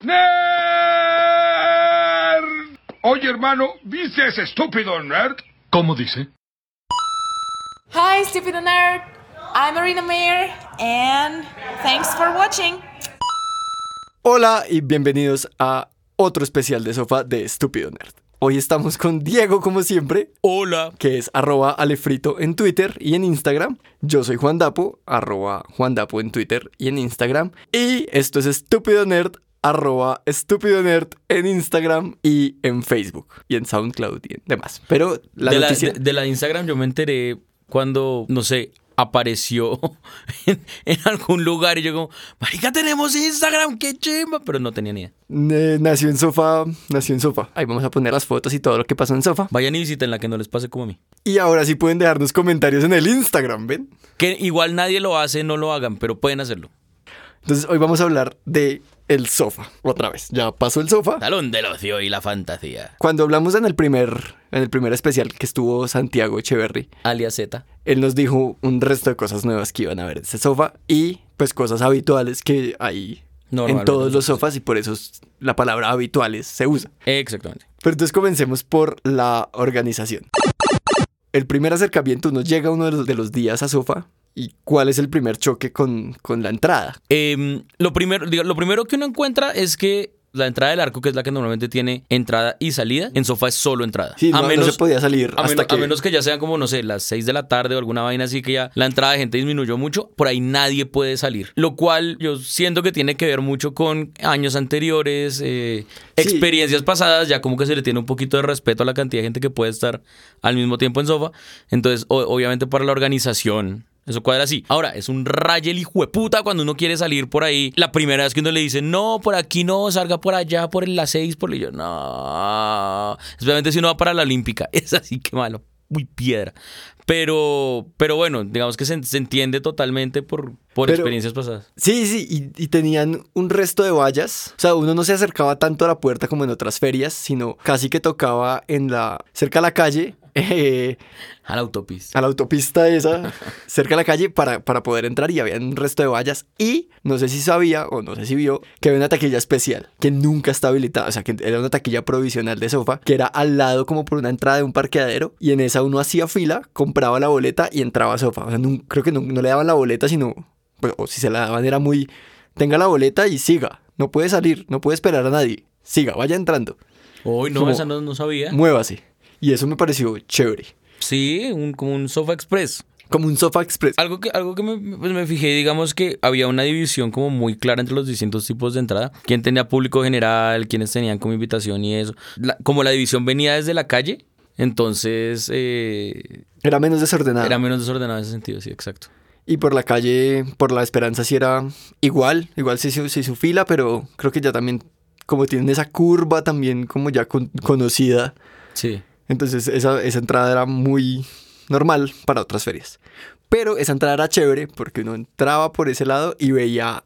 ¡Nerd! Oye, hermano, ¿viste a ese estúpido nerd? ¿Cómo dice? Hi, stupid nerd. I'm Marina Mayer, and thanks for watching. Hola y bienvenidos a otro especial de Sofá de Estúpido Nerd. Hoy estamos con Diego, como siempre. Hola. Que es @alefrito en Twitter y en Instagram. Yo soy Juan Dapo, @JuanDapo en Twitter y en Instagram. Y esto es Estúpido Nerd, @Estúpido Nerd en Instagram y en Facebook. Y en SoundCloud y en demás. Pero la noticia... de la Instagram yo me enteré cuando, no sé, apareció en algún lugar y yo como, marica, tenemos Instagram, qué chimba, pero no tenía ni idea. Nació en Sofá. Ahí vamos a poner las fotos y todo lo que pasó en Sofá. Vayan y visiten la que no les pase como a mí. Y ahora sí pueden dejarnos comentarios en el Instagram, ¿ven? Que igual nadie lo hace, no lo hagan, pero pueden hacerlo. Entonces hoy vamos a hablar de el sofá. Otra vez, ya pasó el sofá. Salón del ocio y la fantasía. Cuando hablamos en el primer especial que estuvo Santiago Echeverry, Alias Z, él nos dijo un resto de cosas nuevas que iban a ver en ese sofá y pues cosas habituales que hay en todos los sofás, y por eso la palabra habituales se usa. Exactamente. Pero entonces comencemos por la organización. El primer acercamiento, uno llega uno de los días a sofá. ¿Y cuál es el primer choque con la entrada? Lo primero que uno encuentra es que la entrada del arco, que es la que normalmente tiene entrada y salida, en sofá es solo entrada. Sí, no se podía salir a menos que ya sean como, no sé, las 6 de la tarde o alguna vaina así, que ya la entrada de gente disminuyó mucho. Por ahí nadie puede salir. Lo cual yo siento que tiene que ver mucho con años anteriores, experiencias pasadas. Ya como que se le tiene un poquito de respeto a la cantidad de gente que puede estar al mismo tiempo en sofá. Entonces, obviamente para la organización... eso cuadra así. Ahora, es un raye el hijo de puta cuando uno quiere salir por ahí. La primera vez que uno le dice, no, por aquí no, salga por allá, por la 6, por yo, no. Especialmente si uno va para la Olímpica. Es así que malo. Muy piedra. Pero bueno, digamos que se entiende totalmente por experiencias pasadas. Sí, y tenían un resto de vallas. O sea, uno no se acercaba tanto a la puerta como en otras ferias, sino casi que tocaba cerca a la calle. A la autopista. A la autopista esa, cerca de la calle para poder entrar, y había un resto de vallas. Y no sé si sabía o no sé si vio que había una taquilla especial que nunca está habilitada. O sea, que era una taquilla provisional de sofá que era al lado como por una entrada de un parqueadero, y en esa uno hacía fila, compraba la boleta y entraba a sofá. O sea, creo que no le daban la boleta, sino, pues, o si se la daban era muy, tenga la boleta y siga. No puede salir, no puede esperar a nadie. Siga, vaya entrando. Uy, no, esa no sabía. Muévase. Y eso me pareció chévere. Sí, como un Sofá Express. Como un Sofá Express. Algo que me fijé, digamos que había una división como muy clara entre los distintos tipos de entrada. Quién tenía público general, quiénes tenían como invitación y eso. Como la división venía desde la calle, entonces... era menos desordenado. Era menos desordenado en ese sentido, sí, exacto. Y por la calle, por la Esperanza, sí era igual se hizo fila, pero creo que ya también, como tienen esa curva también como ya conocida. Sí. Entonces esa entrada era muy normal para otras ferias. Pero esa entrada era chévere porque uno entraba por ese lado y veía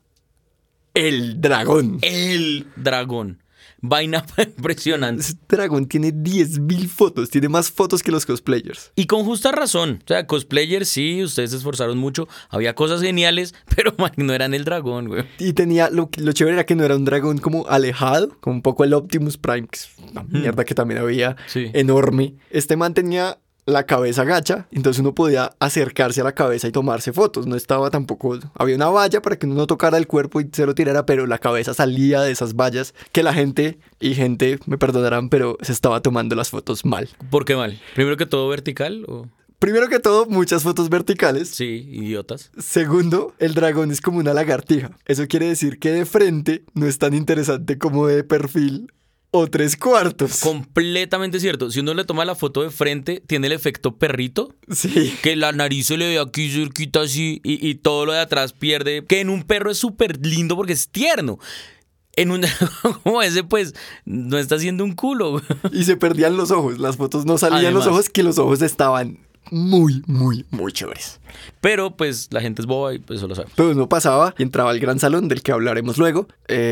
el dragón. El dragón. Vaina impresionante. Ese dragón tiene 10.000 fotos. Tiene más fotos que los cosplayers. Y con justa razón. O sea, cosplayers sí, ustedes se esforzaron mucho. Había cosas geniales, pero man, no eran el dragón, güey. Y tenía, lo chévere era que no era un dragón como alejado, como un poco el Optimus Prime, que es una mierda que también había, sí, enorme. Este man tenía la cabeza gacha, entonces uno podía acercarse a la cabeza y tomarse fotos. No estaba tampoco... Había una valla para que uno no tocara el cuerpo y se lo tirara, pero la cabeza salía de esas vallas que la gente me perdonarán, pero se estaba tomando las fotos mal. ¿Por qué mal? ¿Primero que todo vertical o...? Primero que todo, muchas fotos verticales. Sí, idiotas. Segundo, el dragón es como una lagartija. Eso quiere decir que de frente no es tan interesante como de perfil o 3/4. Completamente cierto. Si uno le toma la foto de frente, tiene el efecto perrito. Sí. Que la nariz se le ve aquí cerquita así y todo lo de atrás pierde. Que en un perro es súper lindo porque es tierno. En un dragón como ese, pues, no está haciendo un culo. Y se perdían los ojos. Las fotos no salían. Además, los ojos, que los ojos estaban muy, muy, muy chéveres. Pero, pues, la gente es boba y pues eso lo sabe. Pero uno pasaba y entraba al gran salón, del que hablaremos luego.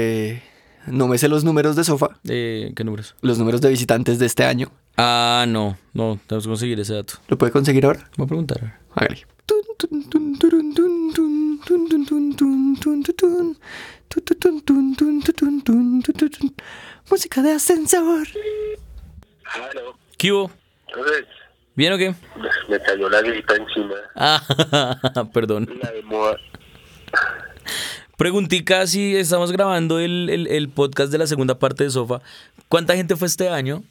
No me sé los números de sofá. ¿Qué números? Los números de visitantes de este año. Ah, no, tenemos que conseguir ese dato. ¿Lo puede conseguir ahora? Voy a preguntar. Hágale. tun, tun, tun, tun, tun, tun, tun. Tun, tun, tun, tun, tun, tun, tun, tun, tun, tun. Música de ascensor. Claro. ¿Qué hubo? Entonces, ¿Bien o qué? me cayó la gripa encima. Ah, perdón. La de moda. Preguntica si estamos grabando el podcast de la segunda parte de Sofa. ¿Cuánta gente fue este año?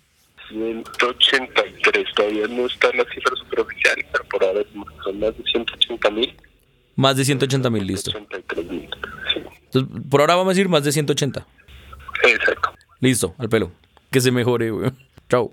183. Todavía no está la cifra superoficial, pero por ahora son más de 180.000. Más de 180.000, listo. 83.000. Sí. Entonces, por ahora vamos a decir más de 180. Exacto. Listo, al pelo. Que se mejore, güey. Chao.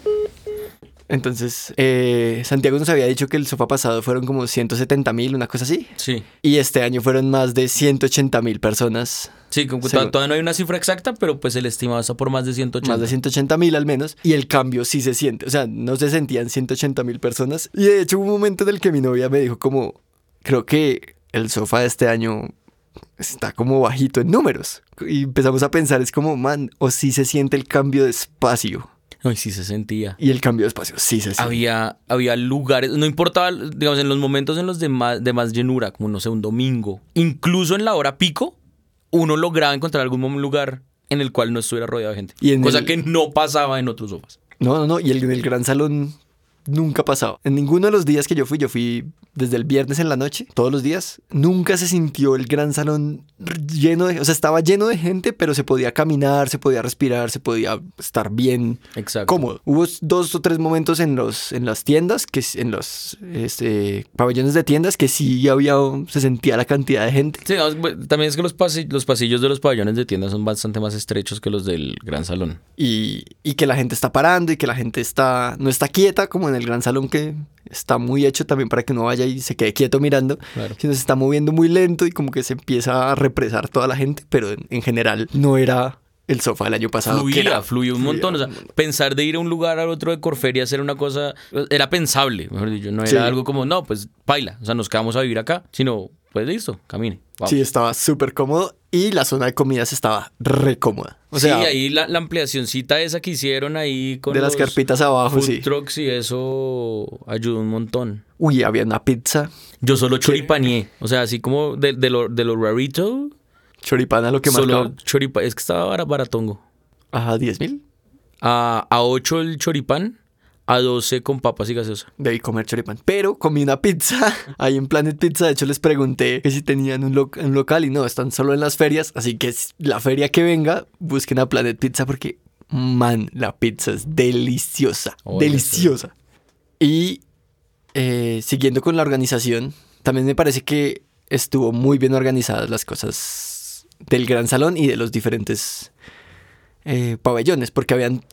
Entonces, Santiago nos había dicho que el sofá pasado fueron como 170.000, una cosa así. Sí. Y este año fueron más de 180.000 personas. Sí, como Según- todavía no hay una cifra exacta, pero pues el estimado está por más de 180. Más de 180.000 al menos. Y el cambio sí se siente. O sea, no se sentían 180.000 personas. Y de hecho hubo un momento en el que mi novia me dijo como, creo que el sofá de este año está como bajito en números. Y empezamos a pensar, es como, man, o sí se siente el cambio de espacio. Ay, sí se sentía. Y el cambio de espacio sí se siente. Había lugares, no importaba, digamos, en los momentos en los de más llenura, como no sé, un domingo, incluso en la hora pico, uno lograba encontrar algún lugar en el cual no estuviera rodeado de gente. Y en Cosa el- que no pasaba en otros sofás. No. Y en el gran salón nunca pasaba. En ninguno de los días que yo fui desde el viernes en la noche, todos los días, nunca se sintió el gran salón lleno de... O sea, estaba lleno de gente, pero se podía caminar, se podía respirar, se podía estar bien Exacto. cómodo. Hubo 2 o 3 momentos en las tiendas, en los pabellones de tiendas, que sí se sentía la cantidad de gente. Sí, digamos, también es que los pasillos de los pabellones de tiendas son bastante más estrechos que los del gran salón. Y que la gente está parando y que la gente no está quieta como en el gran salón, que está muy hecho también para que uno vaya y se quede quieto mirando, Claro. sino se está moviendo muy lento y como que se empieza a represar toda la gente, pero en general no era el sofá del año pasado. Fluía un montón. O sea, pensar de ir a un lugar al otro de Corferia a hacer una cosa era pensable, mejor dicho. No era Sí. algo como, no, pues baila. O sea, nos quedamos a vivir acá. Sino, pues listo, camine. Vamos. Sí, estaba súper cómodo y la zona de comidas estaba re cómoda. O sea, sí, ahí la ampliacioncita esa que hicieron ahí con de las los carpitas abajo, food sí. trucks y eso ayudó un montón. Uy, había una pizza, Yo solo choripaneé. O sea, así como de lo rarito, choripán a lo que solo marcaba. choripán. Es que estaba baratongo. Ajá, 10.000. A 8 el choripán, a 12 con papas y gaseosa. Debí comer choripán. Pero comí una pizza ahí en Planet Pizza. De hecho, les pregunté que si tenían un local y no, están solo en las ferias. Así que la feria que venga, busquen a Planet Pizza porque, man, la pizza es deliciosa. Oye, deliciosa. Y siguiendo con la organización, también me parece que estuvo muy bien organizadas las cosas del gran salón y de los diferentes pabellones, porque habían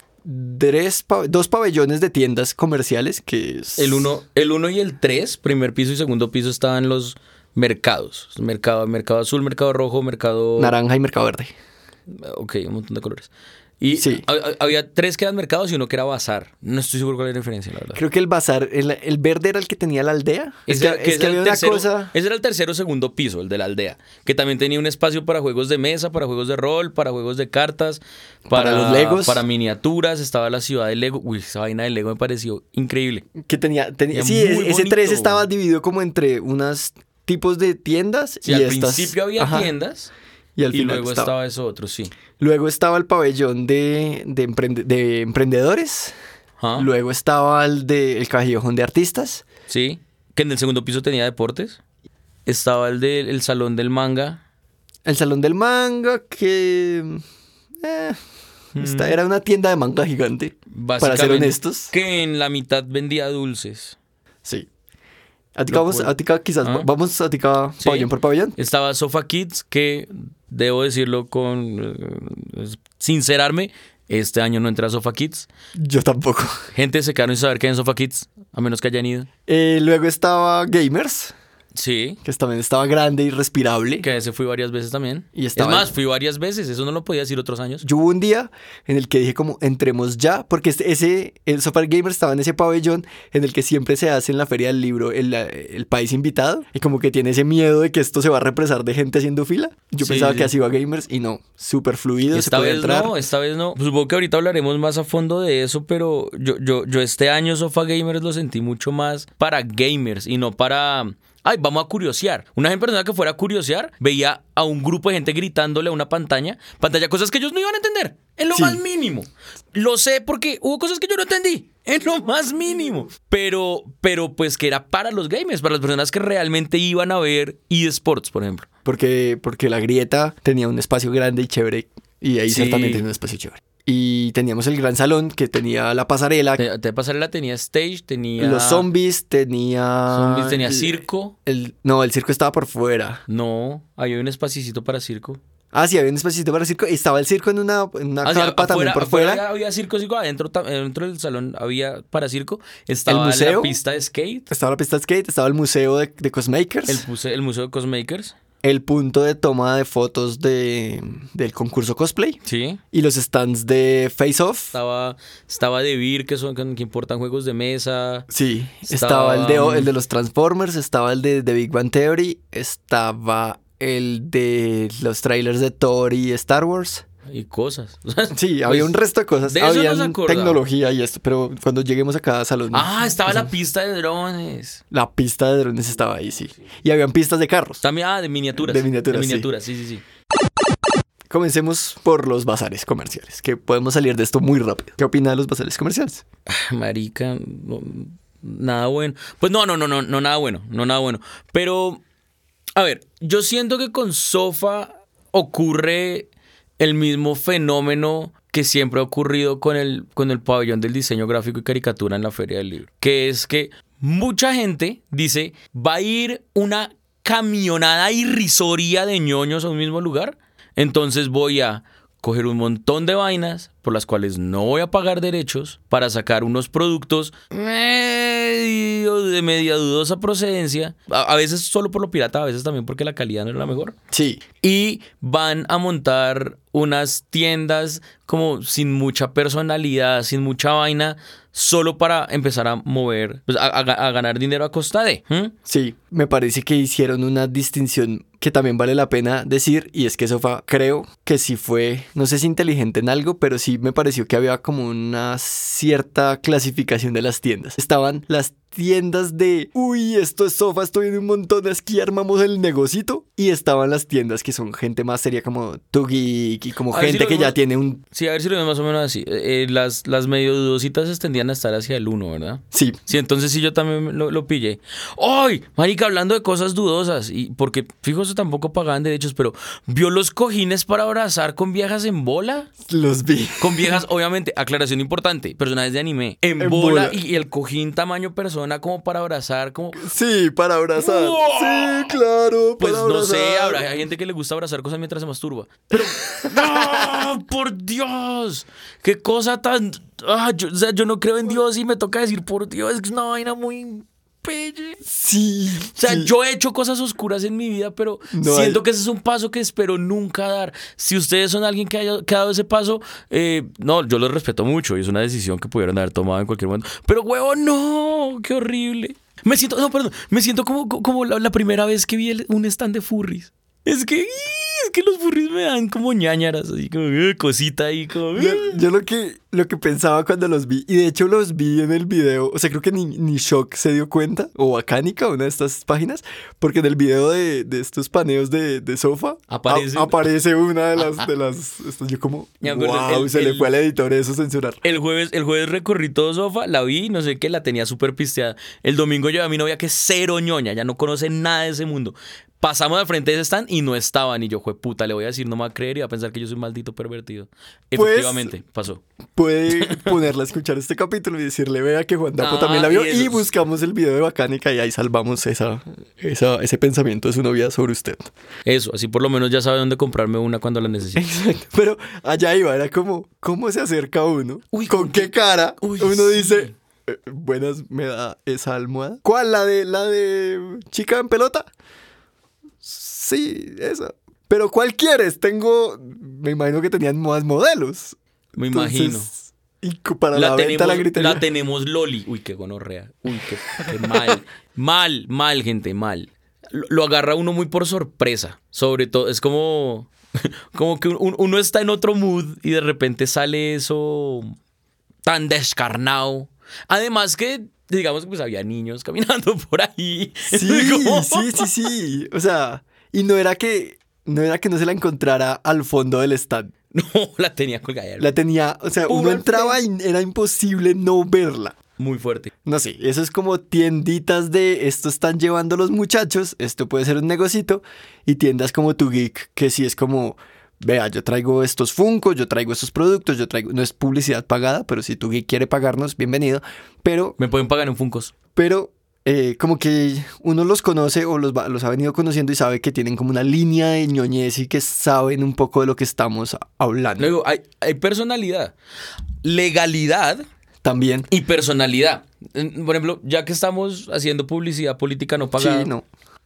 2 pabellones de tiendas comerciales que es... El 1 y el 3, primer piso y segundo piso, estaban los mercados. Mercado azul, mercado rojo, mercado... naranja y mercado verde. Ok, un montón de colores. Y Sí. había 3 que eran mercados y uno que era bazar. No estoy seguro cuál es la diferencia, la verdad. Creo que el bazar, el verde era el que tenía la aldea. Es Ese que era había el una tercero- cosa... Ese era el tercero o segundo piso, el de la aldea. Que también tenía un espacio para juegos de mesa, para juegos de rol, para juegos de cartas, Para los Legos. para miniaturas. Estaba la ciudad de Lego. Uy, esa vaina de Lego me pareció increíble. Que tenía Era sí, muy ese 3 bonito. estaba dividido como entre unos tipos de tiendas Sí, y al estas... principio había Ajá. tiendas Y al y final luego estaba eso otro, sí. Luego estaba el pabellón de emprendedores. Ajá. Luego estaba el callejón de artistas. Sí, que en el segundo piso tenía deportes. Estaba el salón del manga. El salón del manga, que... era una tienda de manga gigante. Para ser Básicamente, honestos. que en la mitad vendía dulces. Sí. Quizás ¿Ah? vamos a Atica Sí. pabellón por pabellón. Estaba Sofa Kids, que debo decirlo con sincerarme, este año no entra a Sofa Kids. Yo tampoco. Gente se quedaron sin saber que hay en Sofa Kids, a menos que hayan ido. Luego estaba Gamers, Sí, que también estaba grande y respirable. que a ese fui varias veces también. Y Es estaba- más, fui varias veces, eso no lo podía decir otros años. Yo hubo un día en el que dije como entremos ya, porque el Sofá Gamer estaba en ese pabellón en el que siempre se hace en la feria del libro el país invitado y como que tiene ese miedo de que esto se va a represar de gente haciendo fila. Yo Sí, pensaba sí. que así iba Gamers y no, súper fluido, se Esta podía vez entrar. no, esta vez no. Supongo que ahorita hablaremos más a fondo de eso, pero yo este año Sofa Gamers lo sentí mucho más para gamers y no para ay, vamos a curiosear. Una persona que fuera a curiosear veía a un grupo de gente gritándole a una pantalla, cosas que ellos no iban a entender, en lo más mínimo. Lo sé porque hubo cosas que yo no entendí, en lo más mínimo. Pero pues que era para los gamers, para las personas que realmente iban a ver eSports, por ejemplo. Porque la grieta tenía un espacio grande y chévere, y Acer también tenía un espacio chévere. Y teníamos el gran salón que tenía la pasarela. De pasarela tenía stage, tenía... Los zombies, tenía circo. No, el circo estaba por fuera. No, había un espacito para circo. Ah, sí, había un espacito para circo. Y estaba el circo en una carpa también por fuera. Había circo, adentro del salón había para circo. Estaba la pista de skate. Estaba la pista de skate, estaba el museo de Cosmakers. El museo de Cosmakers. El punto de toma de fotos del concurso cosplay. Sí. Y los stands de Face Off. Estaba de Vir, que importan juegos de mesa. Sí. Estaba el de los Transformers. Estaba el de Big Bang Theory. Estaba el de los trailers de Thor y Star Wars. Y cosas. Sí, había un resto de cosas. Había tecnología y esto, pero cuando lleguemos a cada salón... estaba la pista de drones. La pista de drones estaba ahí, sí. Y habían pistas de carros. También, de miniaturas. De miniaturas, sí. Comencemos por los bazares comerciales, que podemos salir de esto muy rápido. ¿Qué opina de los bazares comerciales? Marica, nada bueno. Pues no, nada bueno. Pero, a ver, yo siento que con Sofa ocurre el mismo fenómeno que siempre ha ocurrido con el pabellón del diseño gráfico y caricatura en la Feria del Libro, que es que mucha gente dice, va a ir una camionada irrisoria de ñoños a un mismo lugar, entonces voy a coger un montón de vainas por las cuales no voy a pagar derechos para sacar unos productos de media dudosa procedencia, a veces solo por lo pirata, a veces también porque la calidad no es la mejor. Sí. Y van a montar unas tiendas como sin mucha personalidad, sin mucha vaina, solo para empezar a mover, pues a ganar dinero a costa de. Sí, me parece que hicieron una distinción que también vale la pena decir, y es que Sofa creo que sí fue, no sé si inteligente en algo, pero sí me pareció que había como una cierta clasificación de las tiendas. Estaban las tiendas de, uy, esto es Sofa, estoy en un montón, aquí armamos el negocito, y estaban las tiendas que son gente más seria como Tu Geek y como gente que ya tiene un... Sí, a ver si lo vemos más o menos así. Las medio dudositas tendían a estar hacia el 1, ¿verdad? Sí. Sí, entonces sí yo también lo pillé. ¡Ay! Marica, hablando de cosas dudosas, y porque, fíjose, tampoco pagaban derechos, pero ¿vio los cojines para abrazar con viejas en bola? Los vi. Con viejas, obviamente, aclaración importante, personajes de anime. En bola. Y el cojín tamaño persona como para abrazar, como... Sí, para abrazar. ¡Wow! Sí, claro, pues para no abrazar. sé, hay gente que le gusta abrazar cosas mientras se masturba. Pero... ¡No! ¡Por Dios! ¡Qué cosa tan... yo no creo en Dios y me toca decir por Dios, es una vaina muy... pelle. Sí. O sea, sí. yo he hecho cosas oscuras en mi vida, pero siento que ese es un paso que espero nunca dar. Si ustedes son alguien que haya dado ese paso, no, yo los respeto mucho y es una decisión que pudieron haber tomado en cualquier momento. Pero, huevo, no, qué horrible. Me siento como la primera vez que vi un stand de furries. Es que los furries me dan como ñañaras, así como cosita ahí, como... Yo lo que pensaba cuando los vi, y de hecho los vi en el video, o sea, creo que ni Shock se dio cuenta, o Acánica, una de estas páginas, porque en el video de estos paneos de Sofa, aparece una de las yo como, wow, le fue al editor eso censurar. El jueves recorrí todo Sofa, la vi, no sé qué, la tenía súper pisteada. El domingo llevé a mi novia que es cero ñoña, ya no conoce nada de ese mundo. Pasamos al frente de ese stand y no estaban. Y yo, puta, le voy a decir, no me va a creer y va a pensar que yo soy un maldito pervertido. Efectivamente, pasó. Puede ponerla a escuchar este capítulo y decirle, vea que Juan Dapo también la vio. Y buscamos el video de Bacánica y ahí salvamos ese pensamiento de su novia sobre usted. Eso, así por lo menos ya sabe dónde comprarme una cuando la necesite. Exacto. Pero allá iba, era como, ¿cómo se acerca uno? Uy, ¿con qué cara? Uno dice... Buenas, ¿me da esa almohada? ¿Cuál? ¿La de chica en pelota? Sí, esa. Pero ¿cuál quieres? Me imagino que tenían más modelos. Me imagino. Y para la venta la gritería. La tenemos Loli. Uy, qué gonorrea. Uy, qué mal. mal, gente, mal. Lo agarra uno muy por sorpresa. Sobre todo, es como que uno está en otro mood y de repente sale eso tan descarnado. Además que, digamos, pues había niños caminando por ahí. Sí. O sea, y no era que no se la encontrara al fondo del stand. No, la tenía colgada. La tenía, o sea, uno entraba y era imposible no verla. Muy fuerte. No sé, eso es como tienditas de esto están llevando los muchachos, esto puede ser un negocito, y tiendas como Tu Geek, que sí es como, vea, yo traigo estos Funkos, yo traigo estos productos, no es publicidad pagada, pero si Tu Geek quiere pagarnos, bienvenido, pero... Me pueden pagar en Funkos. Pero como que uno los conoce o los ha venido conociendo y sabe que tienen como una línea de ñoñez y que saben un poco de lo que estamos hablando. Luego, hay personalidad, legalidad... También. Y personalidad. Por ejemplo, ya que estamos haciendo publicidad política no pagada. Sí, no.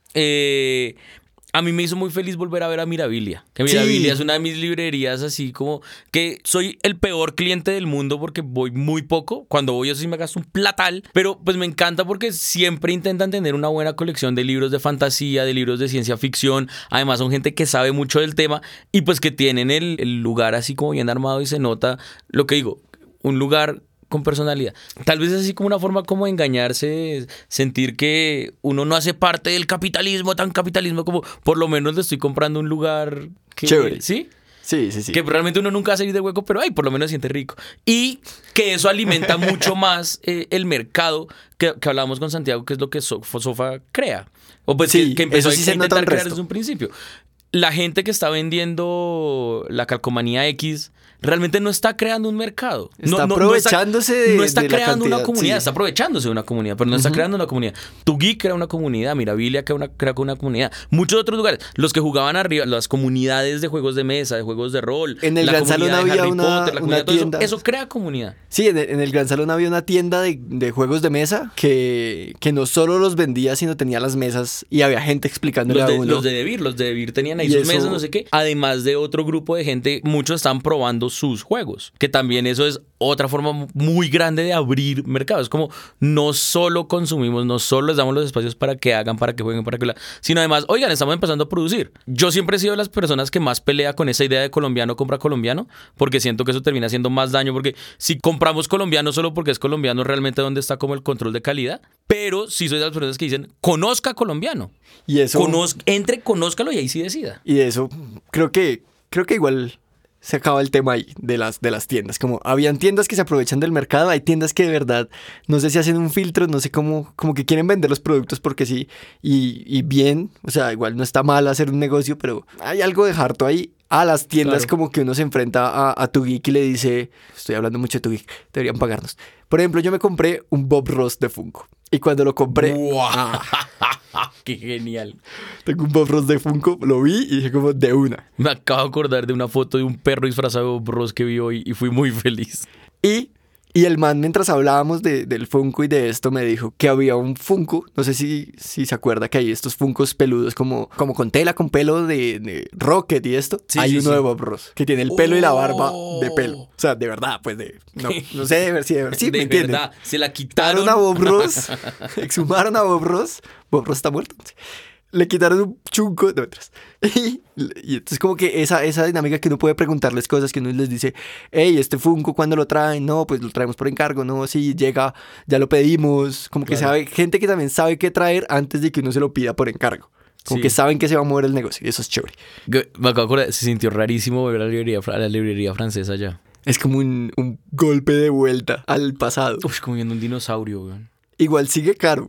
A mí me hizo muy feliz volver a ver a Mirabilia. Que Mirabilia es una de mis librerías así como que soy el peor cliente del mundo porque voy muy poco. Cuando voy yo sí me gasto un platal. Pero pues me encanta porque siempre intentan tener una buena colección de libros de fantasía, de libros de ciencia ficción. Además son gente que sabe mucho del tema y pues que tienen el lugar así como bien armado y se nota lo que digo, un lugar... con personalidad. Tal vez es así como una forma como de engañarse, sentir que uno no hace parte del capitalismo, tan capitalismo como por lo menos le estoy comprando un lugar que... Chévere. ¿Sí? Sí. Que realmente uno nunca va a salir del hueco, pero por lo menos se siente rico. Y que eso alimenta mucho más el mercado que hablamos con Santiago, que es lo que Sofa crea. O pues sí, que empezó eso sí a se nota intentar el crear resto. desde un principio. La gente que está vendiendo la calcomanía X realmente no está creando un mercado. Está aprovechándose no está de la creando una cantidad, comunidad, sí. está aprovechándose de una comunidad, pero no está creando una comunidad. Tu Geek crea una comunidad, Mirabilia crea una comunidad. Muchos otros lugares, los que jugaban arriba, las comunidades de juegos de mesa, de juegos de rol, en el la Gran Salón comunidad de había Harry una Potter, la comunidad, todo tienda. eso crea comunidad. Sí, en el Gran Salón había una tienda de juegos de mesa que no solo los vendía, sino tenía las mesas y había gente explicándole a uno. Los de Devir tenían ahí Y sus eso... mesas, no sé qué. Además de otro grupo de gente, muchos están probando sus juegos, que también eso es otra forma muy grande de abrir mercados. Es como no solo consumimos, no solo les damos los espacios para que hagan, para que jueguen, sino además, oigan, estamos empezando a producir. Yo siempre he sido de las personas que más pelea con esa idea de colombiano compra colombiano, porque siento que eso termina haciendo más daño, porque si compramos colombiano solo porque es colombiano, realmente donde está como el control de calidad. Pero sí soy de las personas que dicen, conozca colombiano. Y eso... Conózcalo y ahí sí decida. Y eso, creo que igual... se acaba el tema ahí de las tiendas. Como habían tiendas que se aprovechan del mercado, hay tiendas que de verdad no sé si hacen un filtro, no sé como que quieren vender los productos porque sí, y bien, o sea, igual no está mal hacer un negocio, pero hay algo de harto ahí. A las tiendas Claro. como que uno se enfrenta a Tu Geek y le dice, estoy hablando mucho de Tu Geek, deberían pagarnos. Por ejemplo, yo me compré un Bob Ross de Funko. Y cuando lo compré, ¡Wow! ¡Qué genial! tengo un Bob Ross de Funko, lo vi y dije como de una. Me acabo de acordar de una foto de un perro disfrazado de Bob Ross que vi hoy y fui muy feliz. Y el man, mientras hablábamos del Funko y de esto, me dijo que había un Funko, no sé si se acuerda que hay estos Funkos peludos como con tela, con pelo de Rocket y esto. Sí, hay sí, uno sí. de Bob Ross, que tiene el pelo y la barba de pelo. O sea, de verdad, pues no sé, de ver si de me entienden. verdad, se la quitaron. Quitaron a Bob Ross, exhumaron a Bob Ross está muerto. Le quitaron un chunco de otras. Y entonces como que esa dinámica que uno puede preguntarles cosas, que uno les dice, hey, este Funko, ¿cuándo lo traen? No, pues lo traemos por encargo, no, sí, llega, ya lo pedimos. Como que Claro. sabe, gente que también sabe qué traer antes de que uno se lo pida por encargo. Como Sí. que saben que se va a mover el negocio y eso es chévere. Me acabo de acordar, se sintió rarísimo ver a la librería francesa ya. Es como un golpe de vuelta al pasado. Uf, como viendo un dinosaurio, weón. Igual sigue caro.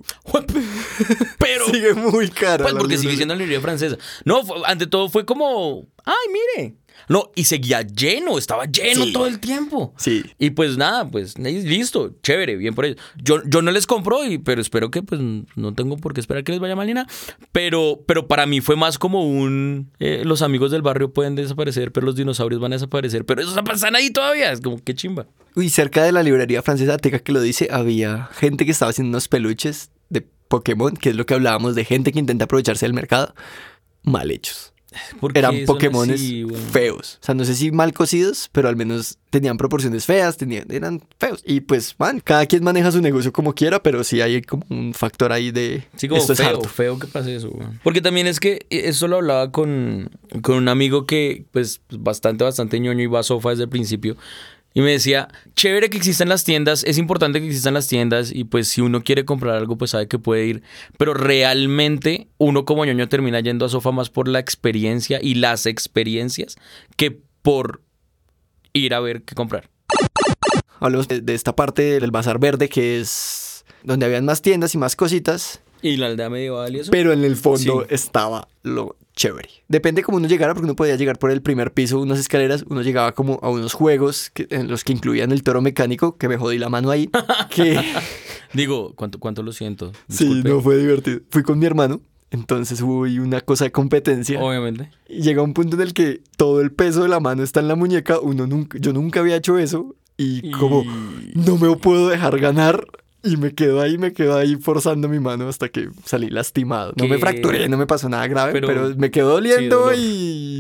Pero... Sigue muy caro. Pues la porque sigue librería. siendo la librería francesa. No, ante todo fue como... ¡Ay, mire! No, y seguía lleno, estaba lleno Sí. todo el tiempo. Sí. Y pues nada, pues listo, chévere, bien por ello. Yo no les compro, pero espero que pues no tengo por qué esperar que les vaya mal ni nada. Pero para mí fue más como los amigos del barrio pueden desaparecer, pero los dinosaurios van a desaparecer. Pero esos están ahí todavía, es como qué chimba. Uy, cerca de la librería francesa, Teca que lo dice, había gente que estaba haciendo unos peluches de Pokémon, que es lo que hablábamos de gente que intenta aprovecharse del mercado, mal hechos. ¿Por qué Eran son Pokémones así, weón? feos. O sea, no sé si mal cocidos, pero al menos tenían proporciones feas, eran feos. Y pues, man, cada quien maneja su negocio como quiera, pero sí hay como un factor ahí de... Sí, como esto es harto. feo que pase eso, güey. Porque también es que eso lo hablaba con un amigo que, pues, bastante ñoño y va a Sofa desde el principio. Y me decía, chévere que existan las tiendas, es importante que existan las tiendas y pues si uno quiere comprar algo pues sabe que puede ir, pero realmente uno como ñoño termina yendo a Sofa más por la experiencia y las experiencias que por ir a ver qué comprar. Hablamos de esta parte del Bazar Verde, que es donde habían más tiendas y más cositas. ¿Y la aldea medieval y eso? Pero en el fondo Sí. estaba lo chévere. Depende cómo uno llegara, porque uno podía llegar por el primer piso, unas escaleras, uno llegaba como a unos juegos en los que incluían el toro mecánico, que me jodí la mano ahí. Que Digo, ¿cuánto lo siento? sí, Disculpe. no fue divertido. Fui con mi hermano, entonces hubo ahí una cosa de competencia. Obviamente. Y llega un punto en el que todo el peso de la mano está en la muñeca. Yo nunca había hecho eso. Y como no me puedo dejar ganar. Y me quedo ahí forzando mi mano hasta que salí lastimado. No me ¿Qué? fracturé, no me pasó nada grave, Pero- pero me quedó doliendo dolor. y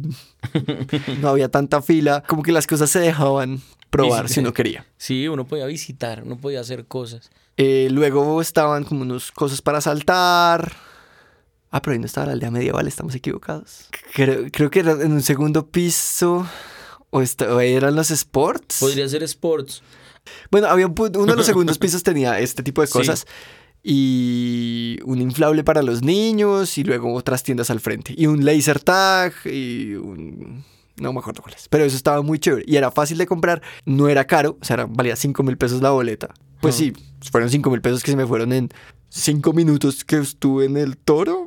no había tanta fila. Como que las cosas se dejaban probar si uno quería. Sí, uno podía visitar, uno podía hacer cosas. Luego estaban como unas cosas para saltar. Ah, pero ahí no estaba la aldea medieval, estamos equivocados. Creo que era en un segundo piso. O eran los sports. Podría ser sports. Bueno, uno de los segundos pisos tenía este tipo de Sí. cosas. Y un inflable para los niños. Y luego otras tiendas al frente. Y un laser tag. No me acuerdo cuál es. Pero eso estaba muy chévere. Y era fácil de comprar. No era caro. O sea, valía 5,000 pesos la boleta. Pues sí, fueron 5,000 pesos que se me fueron en 5 minutos que estuve en el toro.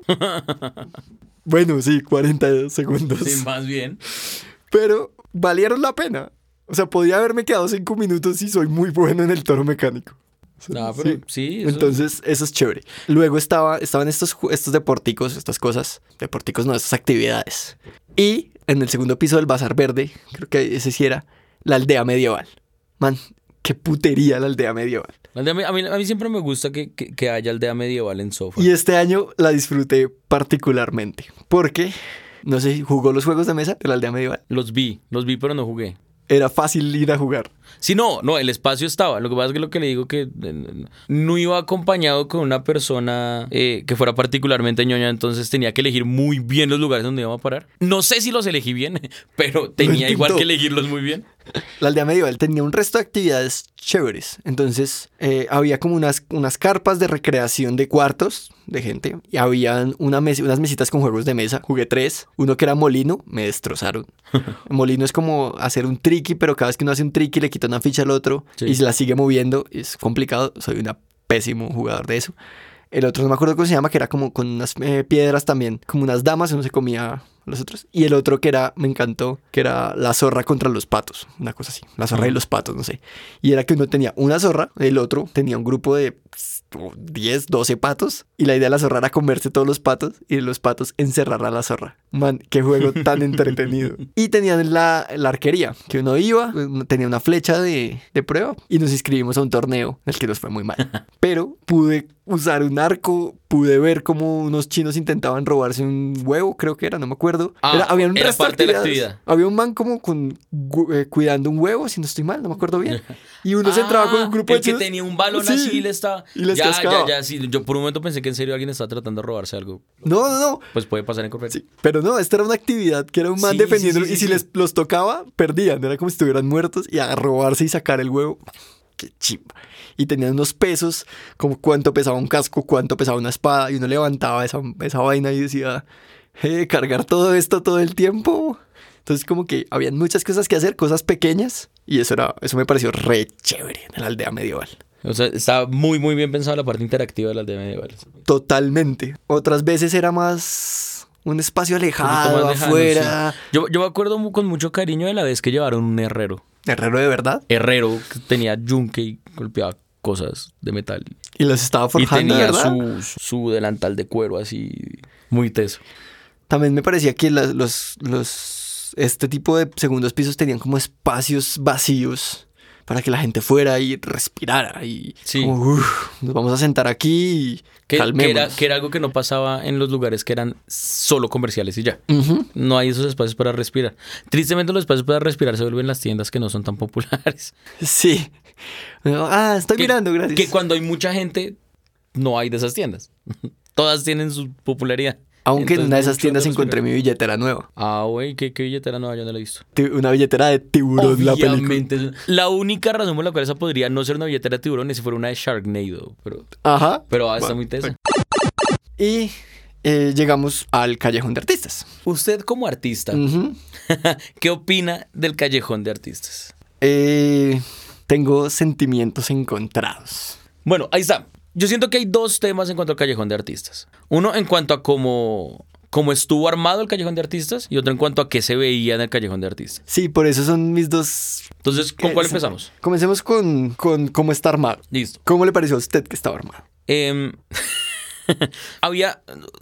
Bueno, sí, 40 segundos. Sí, más bien. Pero valieron la pena. O sea, podía haberme quedado 5 minutos y soy muy bueno en el toro mecánico. No, pero sí, eso- Entonces, eso es chévere. Luego estaban estos deporticos, estas cosas. Deporticos no, estas actividades. Y en el segundo piso del Bazar Verde, creo que ese sí era, la aldea medieval. Man, qué putería la aldea medieval. A mí siempre me gusta que haya aldea medieval en Sofa. Y este año la disfruté particularmente. Porque, no sé, ¿jugó los juegos de mesa de la aldea medieval? Los vi, pero no jugué. Era fácil ir a jugar. Sí, no, el espacio estaba. Lo que pasa es que lo que le digo que no iba acompañado con una persona que fuera particularmente ñoña, entonces tenía que elegir muy bien los lugares donde íbamos a parar. No sé si los elegí bien, pero tenía igual intentó. que elegirlos muy bien. La aldea medieval tenía un resto de actividades chéveres. Entonces, había como unas carpas de recreación de cuartos de gente. Y habían unas mesitas con juegos de mesa. Jugué 3. Uno que era molino, me destrozaron. Molino es como hacer un tricky, pero cada vez que uno hace un tricky le quita una ficha al otro Sí. y se la sigue moviendo. Es complicado. Soy un pésimo jugador de eso. El otro no me acuerdo cómo se llama, que era como con unas piedras también, como unas damas, uno se comía a los otros. Y el otro me encantó, que era la zorra contra los patos, una cosa así, la zorra y los patos, no sé. Y era que uno tenía una zorra, el otro tenía un grupo de 10, 12 patos, y la idea de la zorra era comerse todos los patos, y de los patos encerrar a la zorra. Man, qué juego tan entretenido. Y tenían la arquería, que uno iba, tenía una flecha de prueba, y nos inscribimos a un torneo, en el que nos fue muy mal. Pero pude usar un arco, pude ver cómo unos chinos intentaban robarse un huevo, creo que era, no me acuerdo. Había un era resto parte de la actividades. actividad. Había un man como cuidando un huevo, si no estoy mal, no me acuerdo bien. Y uno se entraba con un grupo de el que chinos. tenía un balón Sí, así y le estaba... y les ya, cascaba. sí. Yo por un momento pensé que en serio alguien estaba tratando de robarse algo. No. Pues puede pasar en Corferias. Sí, pero no, esta era una actividad que era un man Sí, defendiendo sí, y si sí. los tocaba, perdían. Era como si estuvieran muertos y a robarse y sacar el huevo. Qué chimba. Y tenían unos pesos, como cuánto pesaba un casco, cuánto pesaba una espada. Y uno levantaba esa vaina y decía, cargar todo esto todo el tiempo. Entonces como que habían muchas cosas que hacer, cosas pequeñas. Y eso me pareció re chévere en la aldea medieval. O sea, estaba muy, muy bien pensada la parte interactiva de las aldea medieval. Totalmente. Otras veces era más un espacio alejado, más lejano, afuera. sí. Yo me acuerdo con mucho cariño de la vez que llevaron un herrero. Herrero de verdad. Herrero que tenía yunque y golpeaba cosas de metal. Y los estaba Y forjando, tenía ¿verdad? su delantal de cuero así, muy teso. También me parecía que este tipo de segundos pisos tenían como espacios vacíos para que la gente fuera y respirara. Y Sí. como, nos vamos a sentar aquí y calmémonos. Que era algo que no pasaba en los lugares que eran solo comerciales y ya. Ujú. No hay esos espacios para respirar. Tristemente los espacios para respirar se vuelven las tiendas que no son tan populares. Sí. Estoy mirando, gracias. Que cuando hay mucha gente, no hay de esas tiendas. Todas tienen su popularidad. Aunque en Entonces, una de esas mucho tiendas de los encontré mi billetera nueva. Ah, güey, ¿qué billetera nueva? Yo no la he visto. Una billetera de tiburón, la película. Obviamente. La única razón por la cual esa podría no ser una billetera de tiburón es si fuera una de Sharknado. Ajá. Pero está Bueno, muy tesa. Y llegamos al Callejón de Artistas. Usted como artista, Ujú. ¿qué opina del Callejón de Artistas? Tengo sentimientos encontrados. Bueno, ahí está. Yo siento que hay dos temas en cuanto al Callejón de Artistas. Uno en cuanto a cómo estuvo armado el Callejón de Artistas y otro en cuanto a qué se veía en el Callejón de Artistas. Sí, por eso son mis dos... Entonces, ¿con cuál empezamos? Comencemos con cómo está armado. Listo. ¿Cómo le pareció a usted que estaba armado? Había...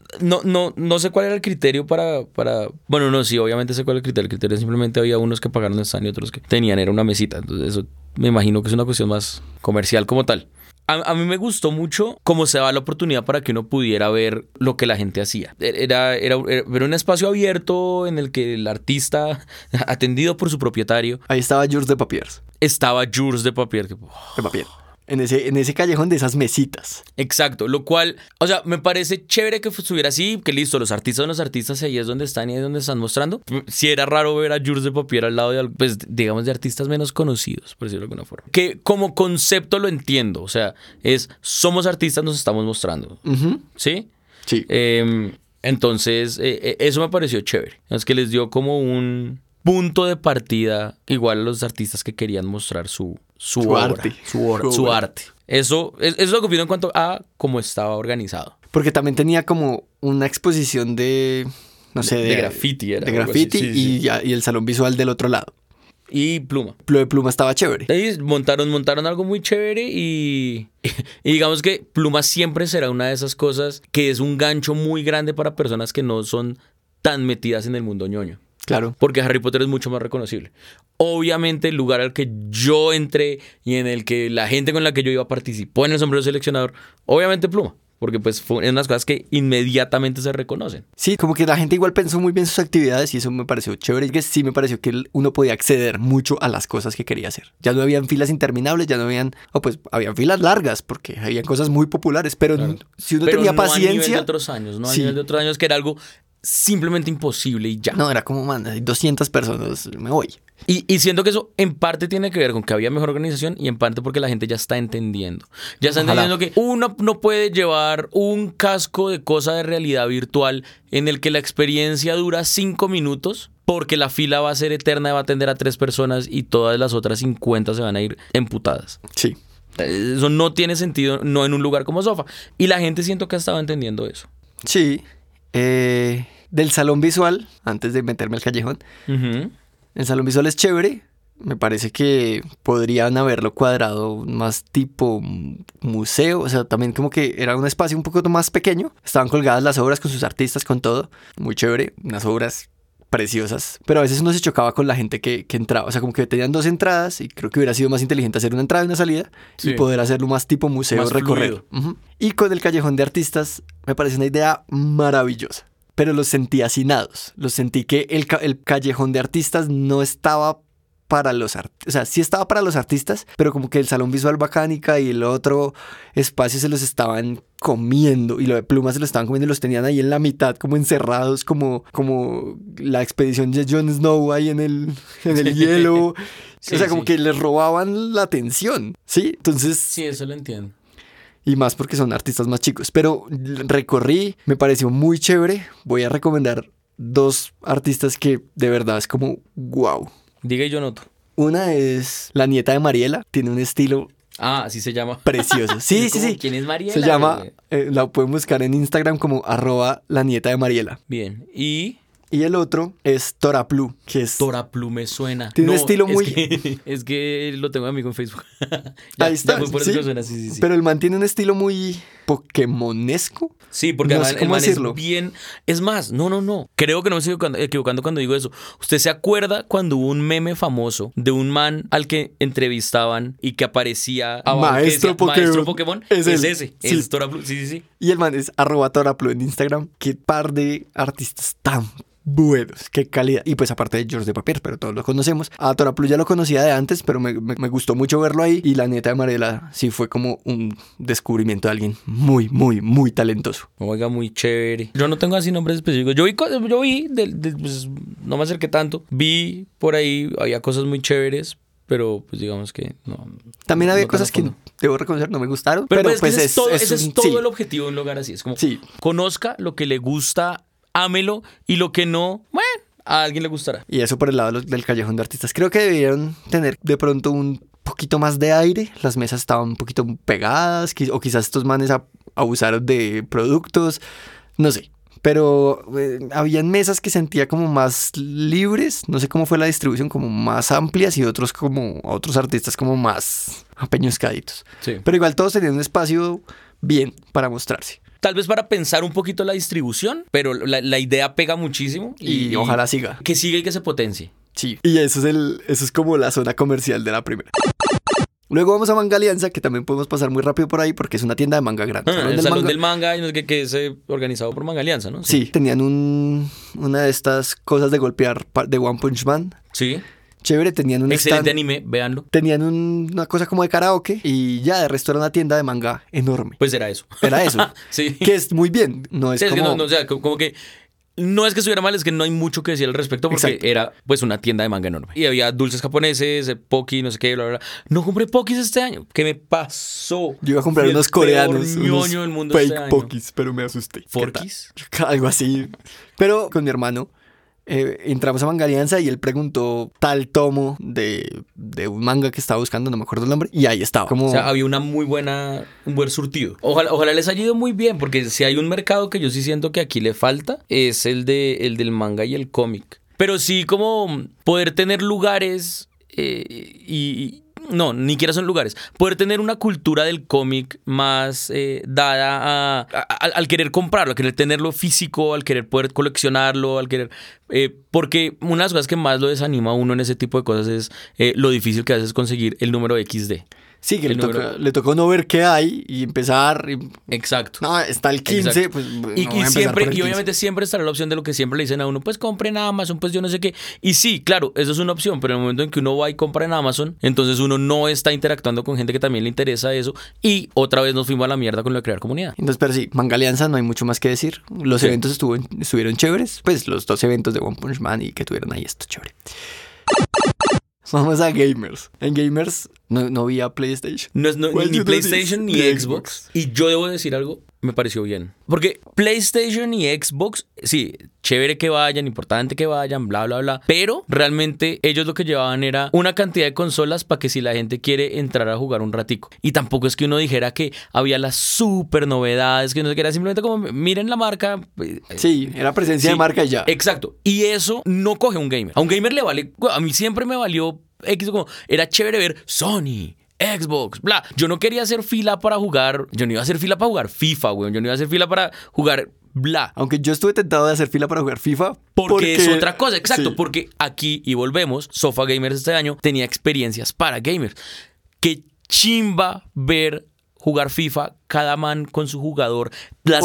No sé cuál era el criterio para... Bueno, no, sí, obviamente sé cuál era el criterio. El criterio simplemente había unos que pagaron el stand y otros que tenían, era una mesita. Entonces eso me imagino que es una cuestión más comercial como tal. A mí me gustó mucho cómo se daba la oportunidad para que uno pudiera ver lo que la gente hacía. Era un espacio abierto en el que el artista, atendido por su propietario... Ahí estaba Jules de Papiers. Estaba Jules de Papier. De Papier. En ese callejón de esas mesitas. Exacto, lo cual, o sea, me parece chévere que estuviera así, que listo, los artistas son los artistas, ahí es donde están y ahí es donde están mostrando. Sí era raro ver a Jules de Papier al lado de, pues, digamos, de artistas menos conocidos, por decirlo de alguna forma. Que como concepto lo entiendo, o sea, somos artistas, nos estamos mostrando, Ujú. ¿sí? Sí. Entonces, eso me pareció chévere. Es que les dio como un punto de partida igual a los artistas que querían mostrar su obra, arte. su arte. Eso es lo que opino en cuanto a cómo estaba organizado. Porque también tenía como una exposición de... No sé, de graffiti era. De algo graffiti así. Sí, sí. y el salón visual del otro lado. Y Pluma. Lo de Pluma estaba chévere. Ahí montaron algo muy chévere y digamos que Pluma siempre será una de esas cosas que es un gancho muy grande para personas que no son tan metidas en el mundo ñoño. Claro. Porque Harry Potter es mucho más reconocible. Obviamente el lugar al que yo entré y en el que la gente con la que yo iba participó en el sombrero seleccionador, obviamente Pluma. Porque pues fue unas cosas que inmediatamente se reconocen. Sí, como que la gente igual pensó muy bien sus actividades y eso me pareció chévere. Y que sí me pareció que uno podía acceder mucho a las cosas que quería hacer. Ya no habían filas interminables, ya no habían... pues habían filas largas porque habían cosas muy populares. Pero Claro. Si uno Pero tenía no paciencia... a nivel de otros años, no a Sí. nivel de otros años que era algo simplemente imposible y ya. No, era como, man, hay 200 personas, me voy. Y siento que eso en parte tiene que ver con que había mejor organización y en parte porque la gente ya está entendiendo. Ya está Ojalá. entendiendo que uno no puede llevar un casco de cosa de realidad virtual en el que la experiencia dura 5 minutos porque la fila va a ser eterna y va a atender a 3 personas y todas las otras 50 se van a ir emputadas. Sí. Eso no tiene sentido, no en un lugar como Sofa. Y la gente siento que ha estado entendiendo eso. Sí. Del salón visual, antes de meterme al callejón, Ujú. el salón visual es chévere. Me parece que podrían haberlo cuadrado más tipo museo. O sea, también como que era un espacio un poco más pequeño. Estaban colgadas las obras con sus artistas, con todo. Muy chévere. Unas obras preciosas. Pero a veces uno se chocaba con la gente que entraba. O sea, como que tenían 2 entradas y creo que hubiera sido más inteligente hacer una entrada y una salida. Sí. Y poder hacerlo más tipo museo, Más recorrer. Ujú. Y con el callejón de artistas me parece una idea maravillosa. Pero los sentí hacinados. Los sentí que el callejón de artistas no estaba para los artistas. O sea, sí estaba para los artistas, pero como que el salón visual Bacánica y el otro espacio se los estaban comiendo. Y lo de Pluma se lo estaban comiendo y los tenían ahí en la mitad, como encerrados, como la expedición de Jon Snow ahí en el hielo. Sí, o sea, como sí. que les robaban la atención. ¿Sí? Entonces... Sí, eso lo entiendo. Y más porque son artistas más chicos. Pero recorrí, me pareció muy chévere. Voy a recomendar 2 artistas que de verdad es como wow. Diga y yo noto. Una es la nieta de Mariela. Tiene un estilo Ah, así se llama. precioso. Sí, Es sí, como, sí. ¿quién es Mariela? Se llama, la pueden buscar en Instagram como @la nieta de Mariela. Bien. Y Y el otro es Toraplu, que es... Toraplu me suena. Tiene un estilo muy- Es que lo tengo de amigo en Facebook. Ahí está, Ya, por sí. eso me suena, sí. Pero el man tiene un estilo muy pokémonesco. Sí, porque No además sé el cómo man decirlo. es bien... Es más, no. Creo que no me estoy equivocando cuando digo eso. ¿Usted se acuerda cuando hubo un meme famoso de un man al que entrevistaban y que aparecía abajo, que Maestro decía, Pokémon. Maestro Pokémon? Es Es él. ese. Sí. Es Toraplu. Sí. Y el man es @toraplo en Instagram. Qué par de artistas tan buenos, qué calidad. Y pues aparte de George de Papier, pero todos lo conocemos. A Toraplo ya lo conocía de antes, pero me gustó mucho verlo ahí. Y la neta de Mariela sí fue como un descubrimiento de alguien muy, muy, muy talentoso. Oiga, muy chévere. Yo no tengo así nombres específicos. Yo vi pues, no me acerqué tanto. Vi por ahí, había cosas muy chéveres, pero pues digamos que no. También había no cosas que fondo. debo reconocer no me gustaron. Pero Pero pues ese es todo, sí. el objetivo de un lugar así. Es como, Sí. conozca lo que le gusta, ámelo, y lo que no, bueno, a alguien le gustará. Y eso por el lado del callejón de artistas. Creo que debieron tener de pronto un poquito más de aire. Las mesas estaban un poquito pegadas, o quizás estos manes abusaron de productos, no sé. Pero habían mesas que sentía como más libres, no sé cómo fue la distribución, como más amplias, y otros artistas como más apeñuscaditos. Sí. Pero igual todos tenían un espacio bien para mostrarse. Tal vez para pensar un poquito la distribución, pero la idea pega muchísimo. Y ojalá siga. Que siga y que se potencie. Sí. Y eso es como la zona comercial de la primera. Luego vamos a Manga Alianza, que también podemos pasar muy rápido por ahí porque es una tienda de manga grande. El Salón del Manga, que es organizado por Manga Alianza, ¿no? Sí, tenían una de estas cosas de golpear de One Punch Man. Sí. Chévere, tenían un excelente stand, anime, véanlo. Tenían una cosa como de karaoke y ya de resto era una tienda de manga enorme. Pues era eso. Era eso. Sí. Que es muy bien. No es sí, como... o sea, como que no es que estuviera mal, es que no hay mucho que decir al respecto porque Exacto. era pues una tienda de manga enorme. Y había dulces japoneses, Pocky, no sé qué, bla, bla, bla. No compré Pokis este año. ¿Qué me pasó? Yo iba a comprar Fui el unos peor coreanos, ñoño unos del mundo este fake año. Pokis, pero me asusté. ¿Forkis? Algo así. Pero con mi hermano entramos a Manga Alianza y él preguntó tal tomo de un manga que estaba buscando, no me acuerdo el nombre, y ahí estaba. Como... O sea, había un buen surtido. Ojalá les haya ido muy bien, porque si hay un mercado que yo sí siento que aquí le falta, es el del manga y el cómic. Pero sí como poder tener lugares no, ni siquiera son lugares. Poder tener una cultura del cómic más dada al querer comprarlo, al querer tenerlo físico, al querer poder coleccionarlo, al querer... porque una de las cosas que más lo desanima a uno en ese tipo de cosas es lo difícil que a veces es conseguir el número XD. Sí, que le tocó no ver qué hay y empezar. Exacto. No, está el 15, exacto. pues. Y no voy a empezar siempre, por el y obviamente siempre estará la opción de lo que siempre le dicen a uno, pues compre en Amazon, pues yo no sé qué. Y sí, claro, eso es una opción, pero en el momento en que uno va y compra en Amazon, entonces uno no está interactuando con gente que también le interesa eso. Y otra vez nos fuimos a la mierda con lo de crear comunidad. Entonces, pero sí, Manga Alianza no hay mucho más que decir. Los eventos estuvieron chéveres. Pues los 2 eventos de One Punch Man y que tuvieron ahí esto chévere. Vamos a Gamers. En Gamers no vi a PlayStation. No es ni PlayStation ni Xbox. Y yo debo decir algo, me pareció bien. Porque PlayStation y Xbox, sí, chévere que vayan, importante que vayan, bla, bla, bla. Pero realmente ellos lo que llevaban era una cantidad de consolas para que si la gente quiere entrar a jugar un ratico. Y tampoco es que uno dijera que había las super novedades, que no sé qué, era simplemente como, miren la marca. Sí, era presencia de marca y ya. Exacto. Y eso no coge a un gamer. A un gamer le vale, a mí siempre me valió X, como era chévere ver Sony, Xbox, bla. Yo no quería hacer fila para jugar. Yo no iba a hacer fila para jugar FIFA, weón. Yo no iba a hacer fila para jugar bla. Aunque yo estuve tentado de hacer fila para jugar FIFA. Porque es otra cosa, exacto. Sí. Porque aquí, y volvemos, Sofa Gamers este año tenía experiencias para gamers. Qué chimba ver jugar FIFA, cada man con su jugador, las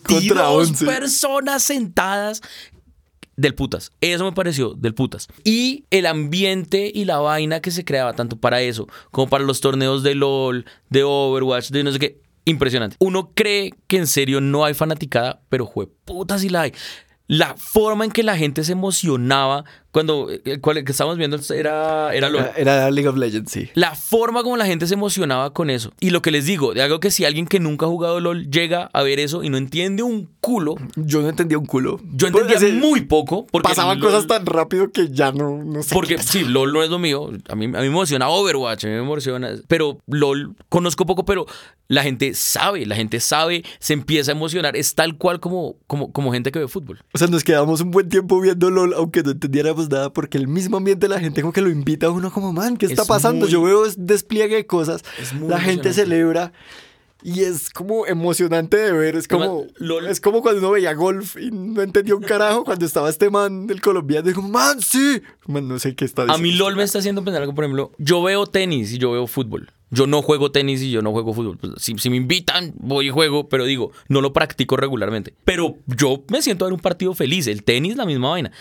22 personas sentadas. Del putas. Eso me pareció del putas. Y el ambiente y la vaina que se creaba tanto para eso como para los torneos de LOL, de Overwatch, de no sé qué. Impresionante. Uno cree que en serio no hay fanaticada, pero jueputas sí la hay. La forma en que la gente se emocionaba cuando el que estábamos viendo era LOL. Era League of Legends, sí. La forma como la gente se emocionaba con eso. Y lo que les digo, de algo que si alguien que nunca ha jugado LOL llega a ver eso y no entiende un culo. Yo no entendía un culo. Yo entendía muy poco. Porque pasaban cosas tan rápido que ya no sé. Porque sí, LOL no es lo mío. A mí me emociona Overwatch, a mí me emociona. Pero LOL conozco poco, pero la gente sabe, se empieza a emocionar. Es tal cual como gente que ve fútbol. O sea, nos quedamos un buen tiempo viendo LOL, aunque no entendiéramos nada, porque el mismo ambiente de la gente como que lo invita a uno como, man, ¿qué está pasando? Yo veo despliegue de cosas, la gente celebra y es como emocionante de ver. Es como, es como cuando uno veía golf y no entendía un carajo cuando estaba este man del colombiano y como, man, sí. Man, no sé qué está diciendo. A mí LOL me está haciendo pensar algo, por ejemplo, yo veo tenis y yo veo fútbol. Yo no juego tenis y yo no juego fútbol. Pues, si me invitan, voy y juego, pero digo, no lo practico regularmente. Pero yo me siento a ver un partido feliz. El tenis, la misma vaina.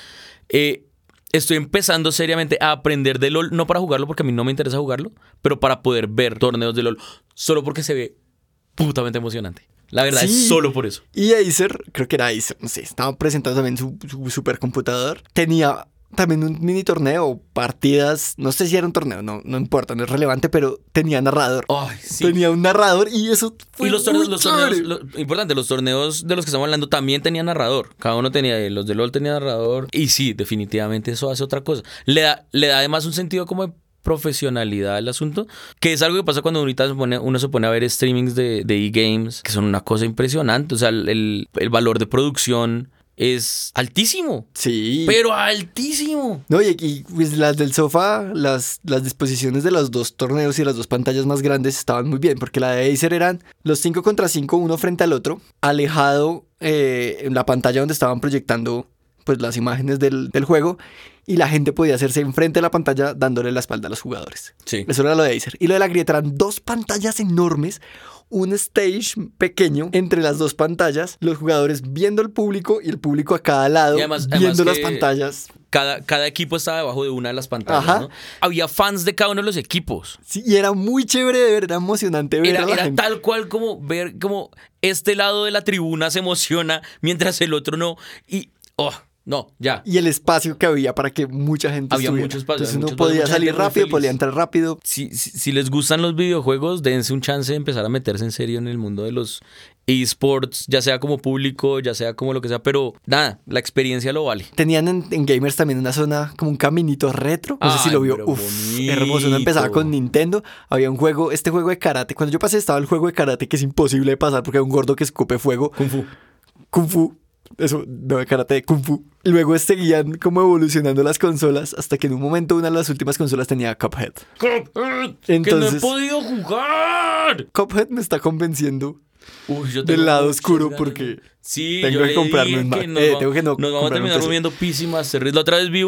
Estoy empezando seriamente a aprender de LOL, no para jugarlo porque a mí no me interesa jugarlo, pero para poder ver torneos de LOL, solo porque se ve putamente emocionante. La verdad es solo por eso. Y Acer, creo que era Acer, no sé, estaba presentando también su supercomputador. Tenía también un mini torneo, partidas, no sé si era un torneo, no importa, no es relevante, pero tenía narrador. Ay, sí. Tenía un narrador y eso fue y los torneos, importante, los torneos de los que estamos hablando también tenían narrador. Cada uno tenía, los de LOL tenían narrador. Y sí, definitivamente eso hace otra cosa. Le da además un sentido como de profesionalidad al asunto, que es algo que pasa cuando ahorita uno se pone a ver streamings de eGames, que son una cosa impresionante. O sea, el valor de producción es altísimo. Sí. Pero altísimo. No, y pues las del sofá, las disposiciones de los dos torneos y las dos pantallas más grandes estaban muy bien, porque la de Acer eran los 5 contra 5, uno frente al otro, alejado en la pantalla donde estaban proyectando pues las imágenes del juego, y la gente podía hacerse enfrente de la pantalla dándole la espalda a los jugadores. Sí. Eso era lo de Acer. Y lo de la grieta eran 2 pantallas enormes, un stage pequeño entre las 2 pantallas, los jugadores viendo el público y el público a cada lado viendo las pantallas. Cada equipo estaba debajo de una de las pantallas, ¿no? Había fans de cada uno de los equipos. Sí, y era muy chévere de ver, era emocionante ver a la gente. Tal cual como ver como este lado de la tribuna se emociona mientras el otro no. Y, no, ya. Y el espacio que había para que mucha gente había estuviera. Mucho espacio. Entonces uno podía salir rápido, podía entrar rápido. Si les gustan los videojuegos, dense un chance de empezar a meterse en serio en el mundo de los eSports, ya sea como público, ya sea como lo que sea, pero nada, la experiencia lo vale. Tenían en Gamers también una zona, como un caminito retro. No sé si lo vio. Hermoso. Uno empezaba con Nintendo. Había un juego, este juego de karate. Cuando yo pasé estaba el juego de karate que es imposible de pasar porque hay un gordo que escupe fuego. Kung Fu. Eso, no, de karate, de Kung Fu. Luego seguían como evolucionando las consolas hasta que en un momento una de las últimas consolas tenía Cuphead. Entonces, que no he podido jugar. Cuphead me está convenciendo del lado oscuro porque tengo que comprarme un Mac. Nos vamos a terminar moviendo PC Master Race. La otra vez vi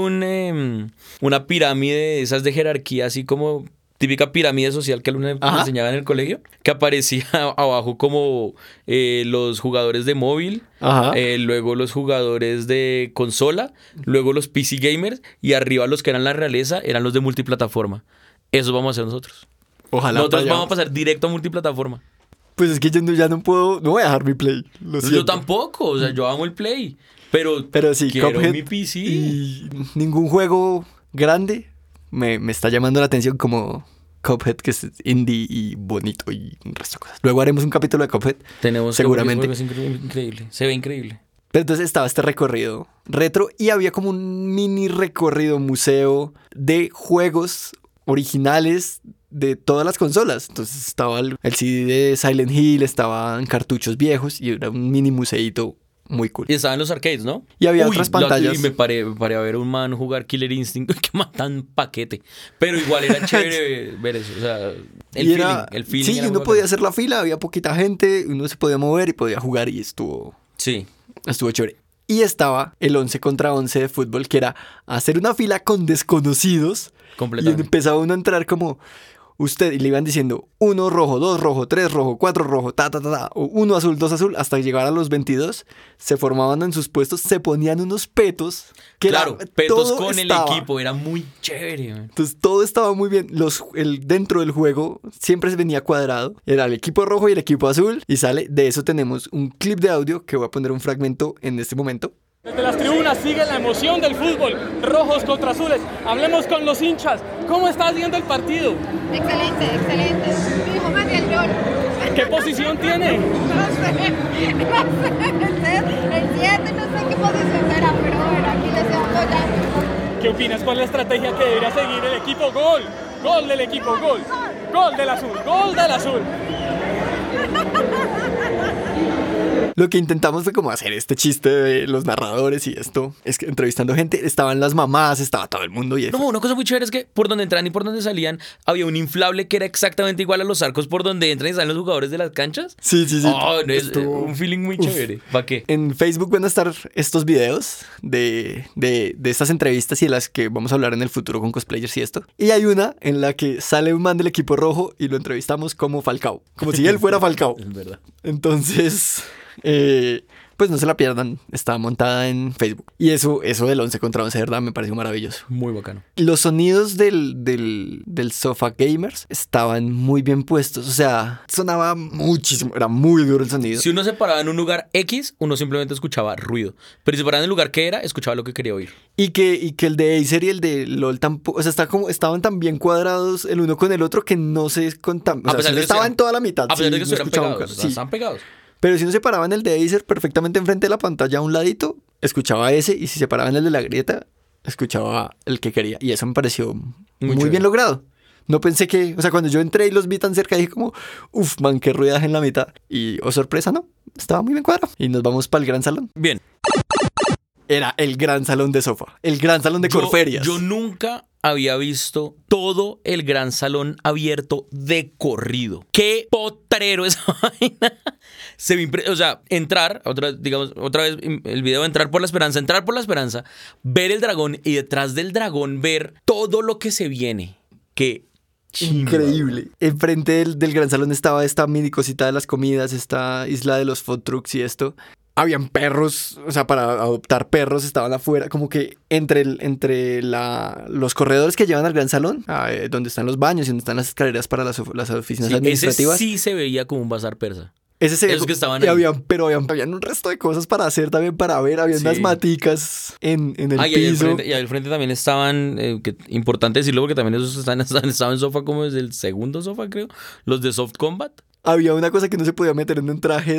una pirámide de esas de jerarquía, así como típica pirámide social que me enseñaba en el colegio, que aparecía abajo como los jugadores de móvil, luego los jugadores de consola, luego los PC gamers, y arriba los que eran la realeza eran los de multiplataforma. Eso vamos a hacer nosotros. Ojalá. Nosotros vamos a pasar directo a multiplataforma. Pues es que yo ya no puedo, no voy a dejar mi Play. Yo tampoco, o sea, yo amo el Play, pero sí, quiero Cuphead mi PC. Y ningún juego grande me está llamando la atención como Cuphead, que es indie y bonito y un resto de cosas. Luego haremos un capítulo de Cuphead. Tenemos seguramente. Es increíble, se ve increíble. Pero entonces estaba este recorrido retro y había como un mini recorrido museo de juegos originales de todas las consolas. Entonces estaba el CD de Silent Hill, estaban cartuchos viejos y era un mini museíto muy cool. Y estaban los arcades, ¿no? Y había otras pantallas. Y me paré a ver un man jugar Killer Instinct que matan paquete. Pero igual era chévere ver eso. O sea, el feeling. Sí, uno podía hacer la fila, había poquita gente, uno se podía mover y podía jugar y estuvo chévere. Y estaba el 11 contra 11 de fútbol, que era hacer una fila con desconocidos. Completamente. Y empezaba uno a entrar como usted, y le iban diciendo 1 rojo, 2 rojo, 3 rojo, 4 rojo, o 1 azul, 2 azul, hasta llegar a los 22, se formaban en sus puestos, se ponían unos petos. Petos con el equipo, era muy chévere. Entonces todo estaba muy bien. Dentro del juego siempre se venía cuadrado, era el equipo rojo y el equipo azul, y de eso tenemos un clip de audio que voy a poner un fragmento en este momento. Desde las tribunas sigue la emoción del fútbol, rojos contra azules. Hablemos con los hinchas. ¿Cómo estás viendo el partido? Excelente. Mi hijo me dio el gol. ¿Qué posición tiene? No sé. El 7, no sé qué posición era, pero bueno, aquí le estoy apoyando. ¿Qué opinas por la estrategia que debería seguir el equipo? Gol del equipo, gol del azul, gol del azul. Lo que intentamos fue como hacer este chiste de los narradores y esto. Es que entrevistando gente, estaban las mamás, estaba todo el mundo y eso. No, una cosa muy chévere es que por donde entran y por donde salían había un inflable que era exactamente igual a los arcos por donde entran y salen los jugadores de las canchas. Sí. Oh, no, es un feeling muy chévere. ¿Para qué? En Facebook van a estar estos videos de estas entrevistas y de las que vamos a hablar en el futuro con cosplayers y esto. Y hay una en la que sale un man del equipo rojo y lo entrevistamos como Falcao. Como si él fuera Falcao. Es verdad. Entonces, pues no se la pierdan. Está montada en Facebook. Y eso del 11 contra 11, de verdad, me pareció maravilloso. Muy bacano. Los sonidos del Sofa Gamers estaban muy bien puestos. O sea, sonaba muchísimo. Era muy duro el sonido. Si uno se paraba en un lugar X, uno simplemente escuchaba ruido. Pero si se paraba en el lugar que era, escuchaba lo que quería oír. Y que el de Acer y el de LOL tampoco. O sea, estaban tan bien cuadrados el uno con el otro que no se contaminan. O sea, estaba en toda la mitad. A pesar de que no estuvieran escuchaba pegados. un O sea, están pegados. Pero si uno se paraba en el de Acer perfectamente enfrente de la pantalla a un ladito, escuchaba ese. Y si se paraba en el de la grieta, escuchaba el que quería. Y eso me pareció muy bien logrado. No pensé que... O sea, cuando yo entré y los vi tan cerca, dije como... Uf, man, qué ruidaje en la mitad. Y, oh sorpresa, no. Estaba muy bien cuadrado. Y nos vamos para el gran salón. Bien. Era el gran salón de Sofa. El gran salón de Corferias. Yo nunca había visto todo el gran salón abierto de corrido. ¡Qué potrero esa vaina! O sea, entrar, otra vez el video, entrar por la esperanza, ver el dragón y detrás del dragón ver todo lo que se viene. ¡Qué chimba! Increíble. Enfrente del gran salón estaba esta mini cosita de las comidas, esta isla de los food trucks y esto. Habían perros, o sea, para adoptar perros estaban afuera, como que entre los corredores que llevan al gran salón, donde están los baños y donde están las escaleras para las oficinas administrativas. Ese sí se veía como un bazar persa. Esos que estaban ahí. Habían un resto de cosas para hacer también, para ver. Habían unas maticas en el piso. Y al frente también estaban, importante decirlo porque también esos estaban en Sofa como desde el segundo Sofa, creo. Los de Soft Combat. Había una cosa que no se podía meter en un traje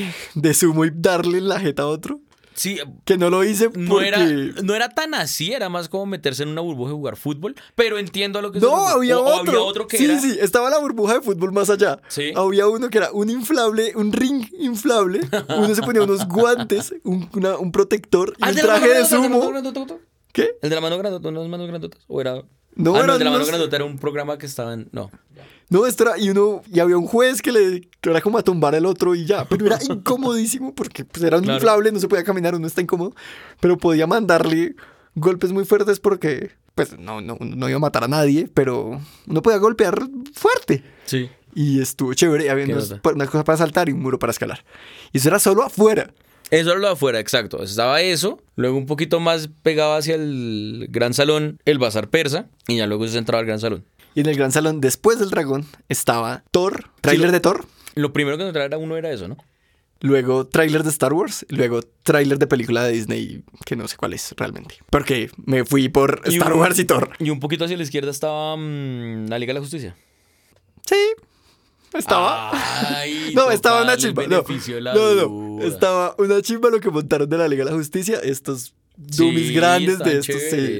de sumo y darle en la jeta a otro. Sí, que no lo hice porque... No era tan así, era más como meterse en una burbuja y jugar fútbol, pero entiendo a lo que no, había otro que sí, era... Sí, estaba la burbuja de fútbol más allá. ¿Sí? Había uno que era un inflable, un ring inflable, uno se ponía unos guantes, un protector y un traje de sumo. ¿Qué? ¿El de la mano grandota, unas manos grandotas? ¿O era...? No, el de la mano grandota era un programa que estaba en... No, esto era, y había un juez que era como a tumbar al otro y ya, pero era incomodísimo porque pues, era un inflable, no se podía caminar, uno está incómodo, pero podía mandarle golpes muy fuertes porque pues no iba a matar a nadie, pero uno podía golpear fuerte. Sí. Y estuvo chévere, había una cosa para saltar y un muro para escalar. Y eso era solo afuera. Eso era lo de afuera, exacto. Estaba eso, luego un poquito más pegado hacia el gran salón, el bazar persa, y ya luego se entraba al gran salón. Y en el gran salón, después del dragón, estaba Thor, tráiler de Thor. Lo primero que nos traía era eso, ¿no? Luego tráiler de Star Wars, luego tráiler de película de Disney, que no sé cuál es realmente. Porque me fui por Star Wars y Thor. Y un poquito hacia la izquierda estaba la Liga de la Justicia. Sí, estaba. Ay, no, estaba una chimba. No, estaba una chimba lo que montaron de la Liga de la Justicia. Estos dummies grandes de estos.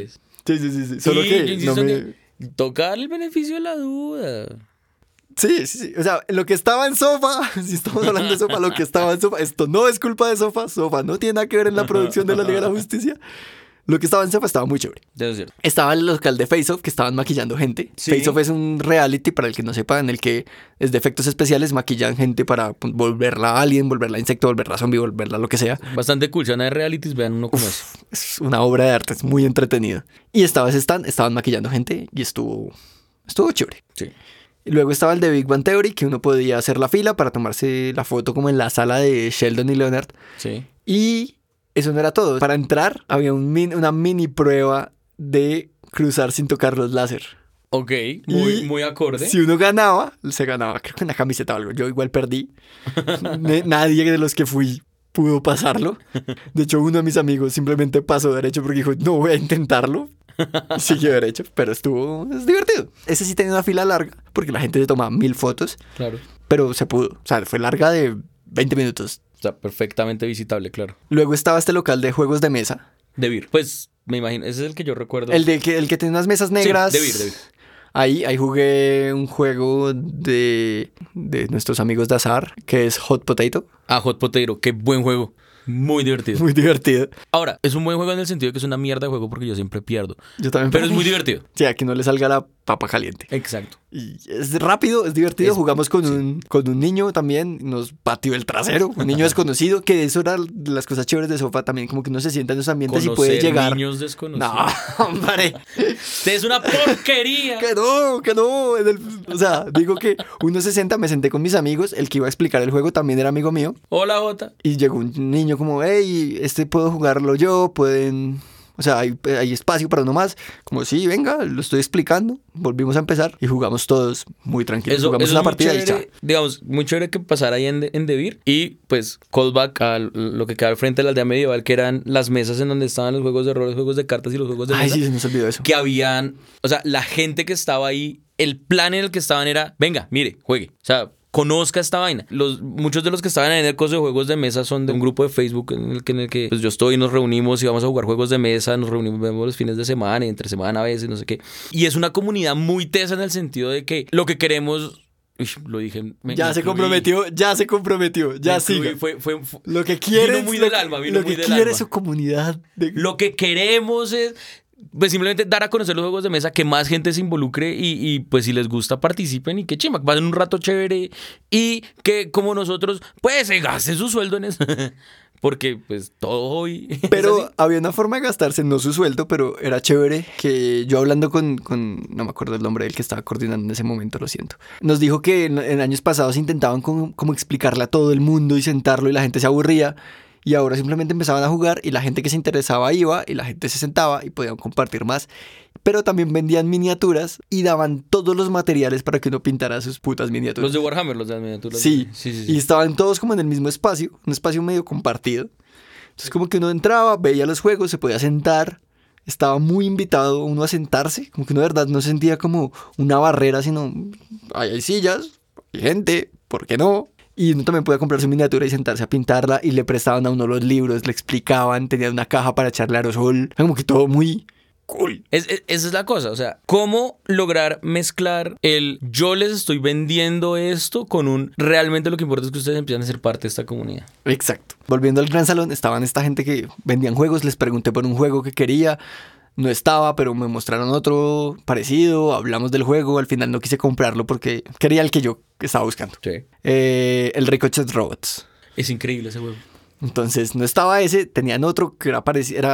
Sí. Solo que no me... Tocar el beneficio de la duda. Sí. O sea, lo que estaba en Sofa, si estamos hablando de Sofa, lo que estaba en Sofa, esto no es culpa de Sofa. Sofa no tiene nada que ver en la producción de la Liga de la Justicia. Lo que estaba en Sofa estaba muy chévere. Eso es cierto. Estaba el local de Face Off que estaban maquillando gente. Sí. Face Off es un reality, para el que no sepa, en el que es de efectos especiales, maquillan gente para volverla alien, volverla insecto, volverla zombie, volverla lo que sea. Bastante cool. Si van a ver realities, vean uno como eso. Es una obra de arte, es muy entretenido. Y estaba ese stand, estaban maquillando gente y estuvo chévere. Sí. Y luego estaba el de Big Bang Theory, que uno podía hacer la fila para tomarse la foto como en la sala de Sheldon y Leonard. Sí. Y eso no era todo. Para entrar había una mini prueba de cruzar sin tocar los láser. Ok, muy acorde. Si uno ganaba, se ganaba, creo que una camiseta o algo. Yo igual perdí. Nadie de los que fui pudo pasarlo. De hecho, uno de mis amigos simplemente pasó derecho porque dijo, no voy a intentarlo. Y siguió derecho, pero es divertido. Ese sí tenía una fila larga porque la gente se tomaba 1000 fotos. Claro. Pero se pudo. O sea, fue larga de 20 minutos. O sea, perfectamente visitable, claro. Luego estaba este local de juegos de mesa. De Vir. Pues, me imagino, ese es el que yo recuerdo. El que tiene unas mesas negras. Sí, de Vir. Ahí jugué un juego de nuestros amigos de Azar, que es Hot Potato. Ah, Hot Potato, qué buen juego. Muy divertido. Muy divertido. Ahora, es un buen juego en el sentido de que es una mierda de juego porque yo siempre pierdo. Yo también. Pero es muy divertido. Sí, a que no le salga la papa caliente. Exacto. Y es rápido, es divertido. Jugamos con un niño también, nos pateó el trasero, un niño desconocido, que eso era de las cosas chéveres de Sofá también, como que uno se sienta en esos ambientes y puede llegar. Niños desconocidos. No, hombre. Usted es una porquería. Que no. O sea, digo que uno se senta, me senté con mis amigos, el que iba a explicar el juego también era amigo mío. Hola, Jota. Y llegó un niño como, hey, puedo jugarlo yo, pueden... O sea, hay espacio para uno más. Como, sí, venga, lo estoy explicando. Volvimos a empezar y jugamos todos muy tranquilos. Jugamos una partida y ya. Digamos, muy chévere que pasara ahí en Devir. Y pues, callback a lo que queda al frente de la aldea medieval, que eran las mesas en donde estaban los juegos de rol, los juegos de cartas y los juegos de mesa. Ay, sí, se nos olvidó eso. Que habían, o sea, la gente que estaba ahí, el plan en el que estaban era, venga, mire, juegue. O sea, conozca esta vaina. Muchos de los que estaban en el coso de juegos de mesa son de un grupo de Facebook en el que pues yo estoy, nos reunimos y vamos a jugar juegos de mesa, nos reunimos, vemos los fines de semana, entre semana a veces, no sé qué. Y es una comunidad muy tesa en el sentido de que lo que queremos... lo dije. Ya se comprometió, ya sigue. Fue lo que quiere. Vino muy del alma, lo que quiere su comunidad. Lo que queremos es... Pues simplemente dar a conocer los juegos de mesa, que más gente se involucre y pues si les gusta participen y que chimba, que pasen un rato chévere y que como nosotros pues se gasten su sueldo en eso. Porque pues todo hoy... Pero había una forma de gastarse, no su sueldo, pero era chévere que yo hablando con no me acuerdo el nombre del que estaba coordinando en ese momento, lo siento. Nos dijo que en años pasados intentaban como explicarle a todo el mundo y sentarlo y la gente se aburría. Y ahora simplemente empezaban a jugar y la gente que se interesaba iba y la gente se sentaba y podían compartir más. Pero también vendían miniaturas y daban todos los materiales para que uno pintara sus putas miniaturas. Los de Warhammer, los de las miniaturas. Sí. Y estaban todos como en el mismo espacio, un espacio medio compartido. Entonces como que uno entraba, veía los juegos, se podía sentar. Estaba muy invitado uno a sentarse. Como que uno de verdad no sentía como una barrera, sino hay sillas, hay gente, ¿por qué no? Y uno también podía comprar su miniatura y sentarse a pintarla y le prestaban a uno los libros, le explicaban, tenían una caja para echarle aerosol, como que todo muy cool. Esa es la cosa, o sea, ¿cómo lograr mezclar el yo les estoy vendiendo esto con un realmente lo que importa es que ustedes empiezan a ser parte de esta comunidad? Exacto. Volviendo al gran salón, estaban esta gente que vendían juegos, les pregunté por un juego que quería. No estaba, pero me mostraron otro parecido, hablamos del juego, al final no quise comprarlo porque quería el que yo estaba buscando. Sí. El Ricochet Robots. Es increíble ese juego. Entonces no estaba ese, tenían otro que era parecido,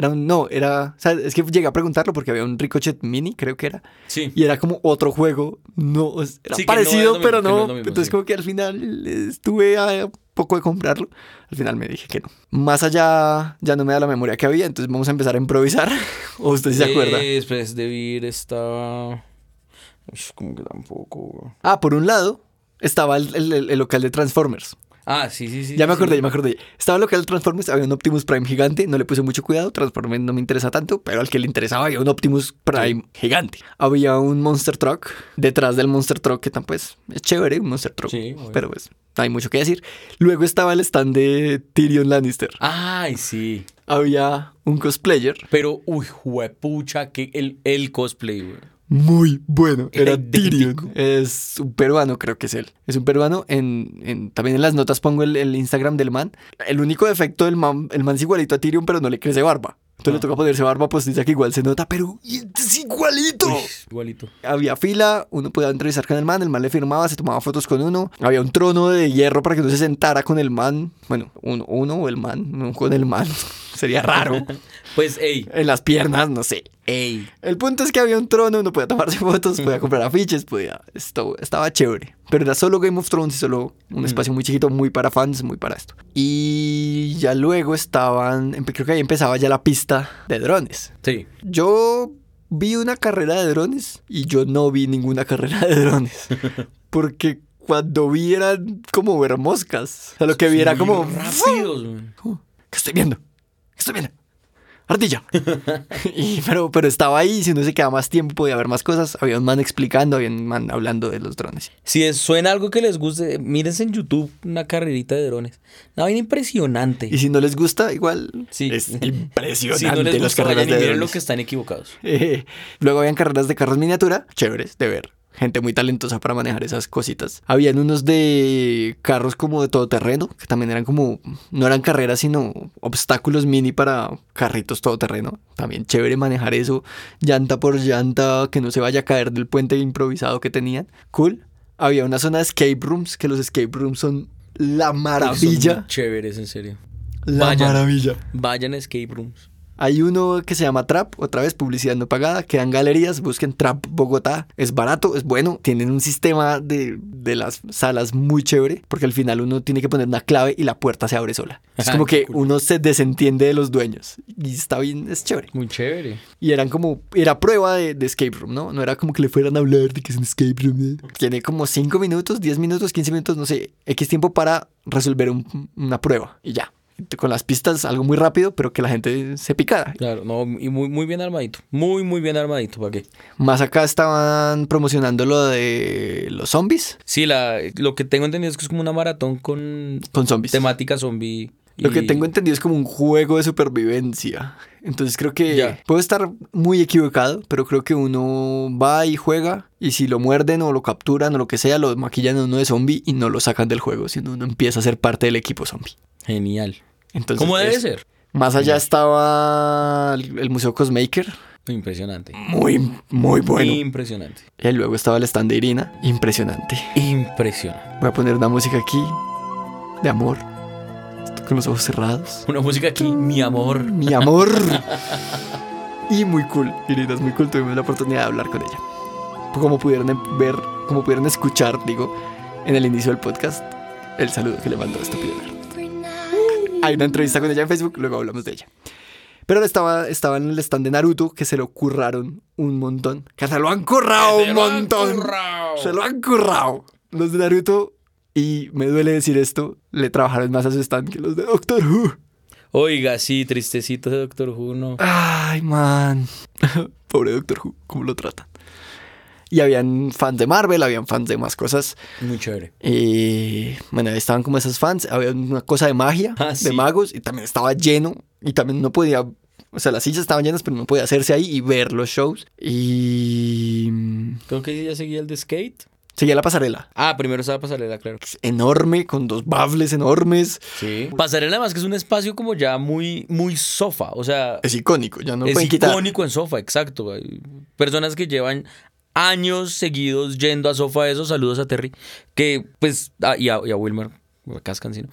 o sea, es que llegué a preguntarlo porque había un Ricochet Mini, creo que era. Sí. Y era como otro juego, no, era sí, parecido, no pero no. Mismo, entonces sí. Como que al final estuve a poco de comprarlo. Al final me dije que no. Más allá, ya no me da la memoria que había, entonces vamos a empezar a improvisar. ¿O usted sí se acuerda? Después de Vir estaba... Como que tampoco... Por un lado estaba el local de Transformers. Ah, sí. Ya me acordé. Estaba el local de Transformers, había un Optimus Prime gigante, no le puse mucho cuidado, Transformers no me interesa tanto, pero al que le interesaba había un Optimus Prime gigante. Había un Monster Truck, detrás del Monster Truck, que pues es chévere, un Monster Truck, sí, pero pues no hay mucho que decir. Luego estaba el stand de Tyrion Lannister. Ay, sí. Había un cosplayer. Pero, juepucha, que el cosplay, güey. Muy bueno, era idéntico. Tyrion. Es un peruano, creo que es él. Es un peruano. También en las notas pongo el Instagram del man. El único defecto del man, el man es igualito a Tyrion, pero no le crece barba. Entonces le toca ponerse barba, pues dice que igual se nota, pero es igualito. Igualito. Había fila, uno podía entrevistar con el man le firmaba, se tomaba fotos con uno. Había un trono de hierro para que uno se sentara con el man. Bueno, uno o el man, no con el man. Sería raro. Pues, ey. En las piernas, no sé. Ey. El punto es que había un trono, uno podía tomarse fotos, podía comprar afiches, estaba chévere. Pero era solo Game of Thrones y solo un espacio muy chiquito, muy para fans, muy para esto. Y ya luego creo que ahí empezaba ya la pista de drones. Sí. Yo vi una carrera de drones y yo no vi ninguna carrera de drones. Porque cuando vi eran como ver moscas. O sea, lo que vi era como... rápidos, man. ¿Qué estoy viendo? ¡ardilla! pero estaba ahí, si uno se quedaba más tiempo podía ver más cosas. Había un man explicando, había un man hablando de los drones. Si suena algo que les guste, mírense en YouTube una carrerita de drones. Una vaina impresionante. Y si no les gusta, igual Sí. es impresionante Si no les las gusta, carreras vayan y de miren drones. lo que están equivocados. Luego habían carreras de carros miniatura, chéveres de ver. Gente muy talentosa para manejar esas cositas. Habían unos de carros como de todoterreno, que también eran como, no eran carreras, sino obstáculos mini para carritos todoterreno. También chévere manejar eso, llanta por llanta, que no se vaya a caer del puente improvisado que tenían. Cool. Había una zona de escape rooms, que los escape rooms son la Son maravilla. muy chéveres, en serio. La maravilla. Vayan a escape rooms. Hay uno que se llama Trap, otra vez publicidad no pagada, quedan galerías, busquen Trap Bogotá, es barato, es bueno, tienen un sistema de las salas muy chévere, porque al final uno tiene que poner una clave y la puerta se abre sola. Es como que Cool. uno se desentiende de los dueños y está bien, es chévere. Muy chévere. Y eran como, era prueba de escape room, ¿no? No era como que le fueran a hablar de que es un escape room. Tiene como 5 minutos, 10 minutos, 15 minutos, no sé, X tiempo para resolver una prueba y ya. Con las pistas, algo muy rápido, pero que la gente se picara. Claro, no, y muy bien armadito. Muy bien armadito, ¿para qué? Más acá estaban promocionando lo de los zombies. Sí, lo que tengo entendido es que es como una maratón con Zombies. temática zombie. Lo que tengo entendido es como un juego de supervivencia. Entonces creo que Ya. puedo estar muy equivocado, pero creo que uno va y juega y si lo muerden o lo capturan o lo que sea, lo maquillan a uno de zombie y no lo sacan del juego, sino uno empieza a ser parte del equipo zombie. Genial. Entonces, ¿Cómo debe eso. ser? Más allá estaba el Museo Cosmaker. Impresionante. Muy bueno. Impresionante. Y luego estaba el stand de Irina. Impresionante. Impresionante. Voy a poner una música aquí de amor. Estoy con los ojos cerrados. Una música aquí, mi amor. Mi amor. Y muy cool. Irina es muy cool. Tuvimos la oportunidad de hablar con ella. Como pudieron ver, como pudieron escuchar, digo, en el inicio del podcast, el saludo que le mandó Estúpido Nerd. Hay una entrevista con ella en Facebook, luego hablamos de ella. Pero ahora estaba en el stand de Naruto, que se lo curraron un montón. Que se lo han currado un montón. Se lo han currado. Los de Naruto, y me duele decir esto, le trabajaron más a su stand que los de Doctor Who. Oiga, sí, tristecito de Doctor Who, ¿no? Ay, man. Pobre Doctor Who, ¿cómo lo tratan? Y habían fans de Marvel, habían fans de más cosas. Muy chévere. Y bueno, estaban como esos fans. Había una cosa de magia, de Sí. magos, y también estaba lleno. Y también no podía, o sea, las sillas estaban llenas, pero no podía hacerse ahí y ver los shows. Y Creo que ya seguía el de skate. seguía la pasarela. Ah, primero estaba pasarela, claro. Enorme, con 2 baffles enormes. Sí. Pasarela además que es un espacio como ya muy sofá. O sea, Es icónico, ya no lo es pueden quitar. icónico en sofá, exacto. Hay personas que llevan años seguidos yendo a sofá eso. Saludos a Terry. Que pues, y a Wilmer. Cascan, ¿sí, no?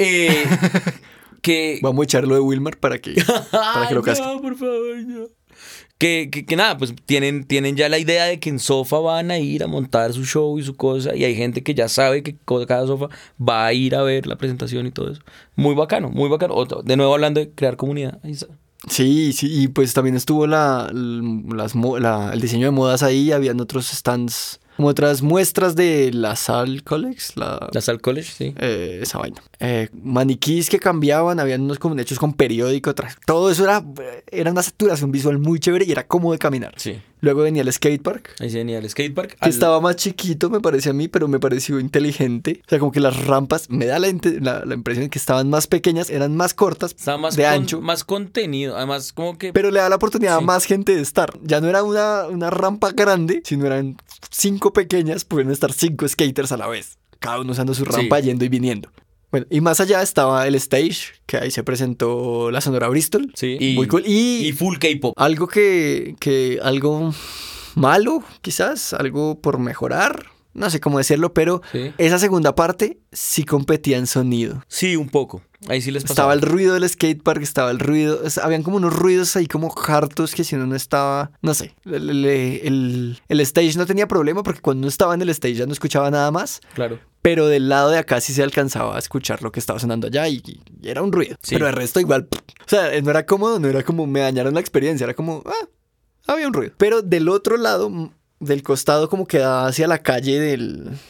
Que Vamos a echarlo de Wilmer para que lo casque. no, por favor, no. Que nada, pues tienen ya la idea de que en sofá van a ir a montar su show y su cosa. Y hay gente que ya sabe que cada sofá va a ir a ver la presentación y todo eso. Muy bacano, muy bacano. De nuevo hablando de crear comunidad. Ahí está. Sí, y pues también estuvo el diseño de modas ahí, habían otros stands, como otras muestras de la Sal College, La Sal College, sí. esa vaina. Maniquís que cambiaban, habían unos como hechos con periódico, todo eso era una saturación visual muy chévere y era cómodo de caminar. Sí. Luego venía el skatepark, Ahí se venía el skatepark. que estaba más chiquito, me parece a mí, pero me pareció inteligente. O sea, como que las rampas, me da la impresión de que estaban más pequeñas, eran más cortas, Estaba más de ancho. más contenido. Además, como que. Pero le da la oportunidad Sí. a más gente de estar. Ya no era una rampa grande, sino eran 5 pequeñas, pueden estar 5 skaters a la vez. Cada uno usando su rampa, Sí. yendo y viniendo. Bueno, y más allá estaba el stage, que ahí se presentó la Sonora Bristol. Sí. Muy cool. Y full K-pop. Algo algo malo, quizás, algo por mejorar. No sé cómo decirlo, pero Sí. esa segunda parte sí competía en sonido. Sí, un poco. Ahí sí les pasaba. Estaba el ruido del skatepark, estaba el ruido, habían como unos ruidos ahí como hartos que si uno no estaba, no sé, el stage no tenía problema porque cuando uno estaba en el stage ya no escuchaba nada más, Claro. pero del lado de acá sí se alcanzaba a escuchar lo que estaba sonando allá y era un ruido, Sí. pero el resto igual, o sea, no era cómodo, no era como me dañaron la experiencia, era como, había un ruido, pero del otro lado, del costado como que daba hacia la calle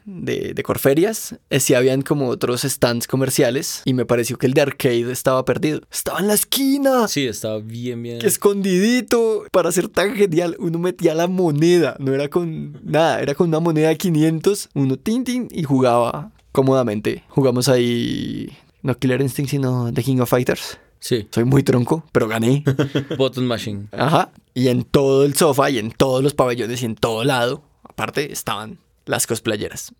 de Corferias, sí habían como otros stands comerciales y me pareció que el de arcade estaba perdido. Estaba en la esquina. Sí, estaba bien. Escondidito. Para ser tan genial, uno metía la moneda. No era con nada, era con una moneda de 500. Uno tin y jugaba cómodamente. Jugamos ahí, no Killer Instinct, sino The King of Fighters. Sí. Soy muy tronco, pero gané. Button mashing. Ajá. Y en todo el sofá y en todos los pabellones y en todo lado, aparte, estaban las cosplayeras.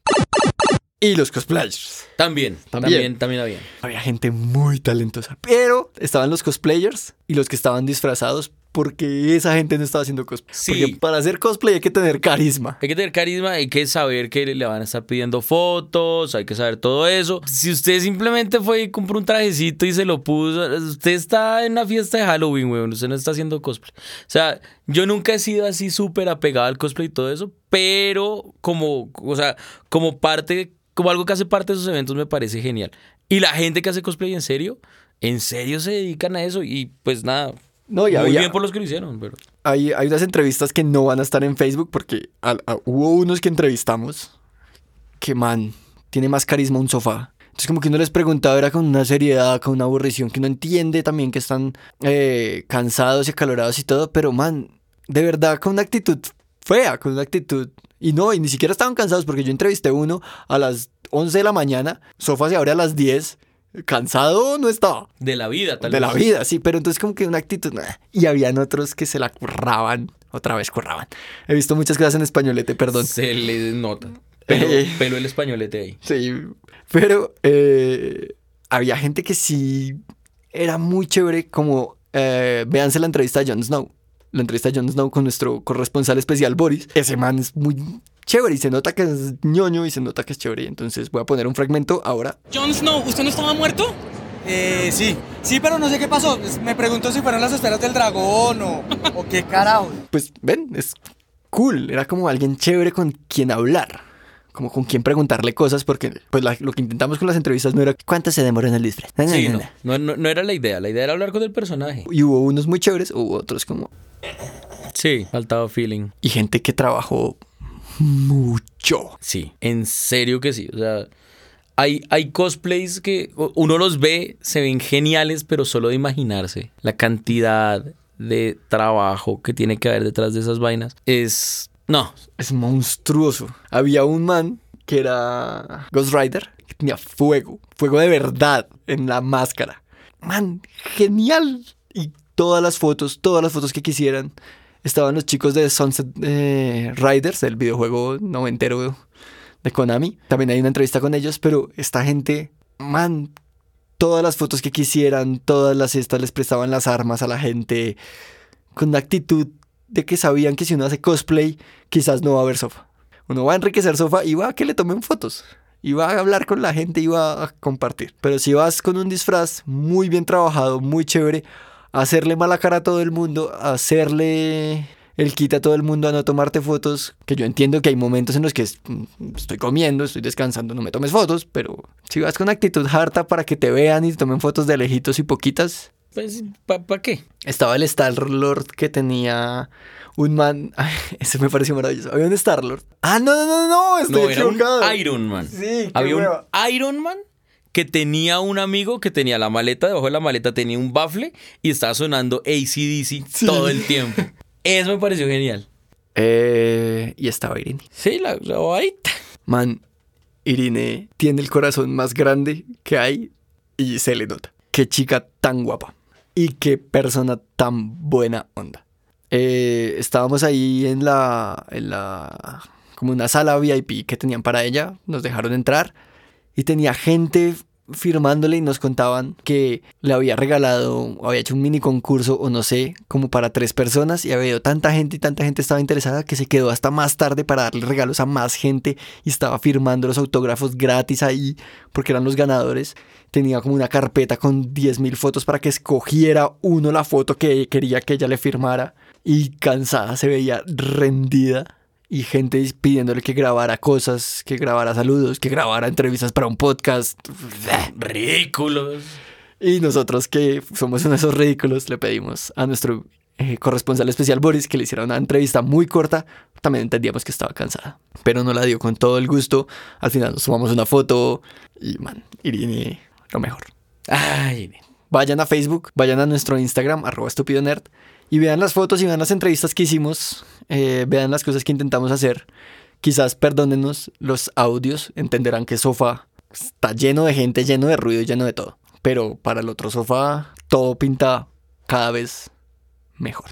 Y los cosplayers. También había. Había gente muy talentosa. Pero estaban los cosplayers y los que estaban disfrazados, porque esa gente no estaba haciendo cosplay. Sí. Porque para hacer cosplay hay que tener carisma. Hay que tener carisma, hay que saber que le van a estar pidiendo fotos, hay que saber todo eso. Si usted simplemente fue y compró un trajecito y se lo puso, usted está en una fiesta de Halloween, weón, usted no está haciendo cosplay. O sea, yo nunca he sido así súper apegado al cosplay y todo eso, pero como parte, como algo que hace parte de esos eventos me parece genial. Y la gente que hace cosplay en serio se dedican a eso y pues nada. No, y muy bien por los que lo hicieron, pero... Hay unas entrevistas que no van a estar en Facebook porque hubo unos que entrevistamos que, man, tiene más carisma un sofá. Entonces como que uno les preguntaba, era con una seriedad, con una aburrición, que uno entiende también que están cansados y acalorados y todo, pero, man, de verdad con una actitud fea, con una actitud... Y ni siquiera estaban cansados porque yo entrevisté uno a las 11 de la mañana, sofá se abre a las 10... Cansado no estaba. De la vida, tal vez. De la vida, sí, pero entonces como que una actitud... Y habían otros que se la curraban. Otra vez curraban. He visto muchas cosas en españolete, perdón. Se le nota. Pero el españolete ahí. Sí, pero había gente que sí era muy chévere, como... véanse la entrevista a Jon Snow. La entrevista a Jon Snow con nuestro corresponsal especial Boris. Ese man es muy... chévere y se nota que es ñoño y se nota que es chévere. Entonces voy a poner un fragmento ahora. Jon Snow, ¿usted no estaba muerto? Sí, pero no sé qué pasó. Me preguntó si fueron las esferas del dragón o qué carajo. Pues ven, es cool. Era como alguien chévere con quien hablar, como con quien preguntarle cosas, porque pues lo que intentamos con las entrevistas no era cuánto se demoró en el disfraz. Sí, no era la idea. La idea era hablar con el personaje. Y hubo unos muy chéveres, hubo otros como... Sí, faltaba feeling. Y gente que trabajó mucho. Sí, en serio que sí. O sea, hay cosplays que uno los ve, se ven geniales, pero solo de imaginarse la cantidad de trabajo que tiene que haber detrás de esas vainas es monstruoso. Había un man que era Ghost Rider, que tenía fuego de verdad en la máscara. Man, genial. Y todas las fotos que quisieran. Estaban los chicos de Sunset Riders, el videojuego noventero de Konami. También hay una entrevista con ellos, pero esta gente, man, todas las fotos que quisieran, todas las estas les prestaban las armas a la gente, con la actitud de que sabían que si uno hace cosplay, quizás no va a haber sofá. Uno va a enriquecer sofá y va a que le tomen fotos. Y va a hablar con la gente y va a compartir. Pero si vas con un disfraz muy bien trabajado, muy chévere, hacerle mala cara a todo el mundo, hacerle el quita a todo el mundo a no tomarte fotos, que yo entiendo que hay momentos en los que estoy comiendo, estoy descansando, no me tomes fotos, pero si vas con actitud harta para que te vean y te tomen fotos de lejitos y poquitas... Pues, ¿para qué? Estaba el Star-Lord que tenía un man... Ay, ese me pareció maravilloso. Había un Star-Lord. No, estoy equivocado. Era un Iron Man. Sí, había un Iron Man que tenía un amigo que tenía la maleta, debajo de la maleta tenía un bafle y estaba sonando AC/DC todo el tiempo. Eso me pareció genial. Y estaba Irene. Sí, la ahorita. Man, Irene tiene el corazón más grande que hay y se le nota. Qué chica tan guapa y qué persona tan buena onda. Estábamos ahí en como una sala VIP que tenían para ella. Nos dejaron entrar. Y tenía gente firmándole y nos contaban que le había regalado, había hecho un mini concurso o no sé, como para 3 personas y había ido tanta gente estaba interesada que se quedó hasta más tarde para darle regalos a más gente y estaba firmando los autógrafos gratis ahí porque eran los ganadores. Tenía como una carpeta con 10.000 fotos para que escogiera uno la foto que quería que ella le firmara y cansada, se veía rendida. Y gente pidiéndole que grabara cosas, que grabara saludos, que grabara entrevistas para un podcast. Ridículos. Y nosotros que somos uno de esos ridículos le pedimos a nuestro corresponsal especial Boris, que le hiciera una entrevista muy corta. También entendíamos que estaba cansada, pero no la dio con todo el gusto. Al final nos tomamos una foto y, man, Irene, lo mejor. Ay, Vayan a Facebook, vayan a nuestro Instagram, @estupidonerd, y vean las fotos y vean las entrevistas que hicimos, vean las cosas que intentamos hacer. Quizás perdónenos los audios, entenderán que Sofá está lleno de gente, lleno de ruido, lleno de todo. Pero para el otro Sofá, todo pinta cada vez mejor.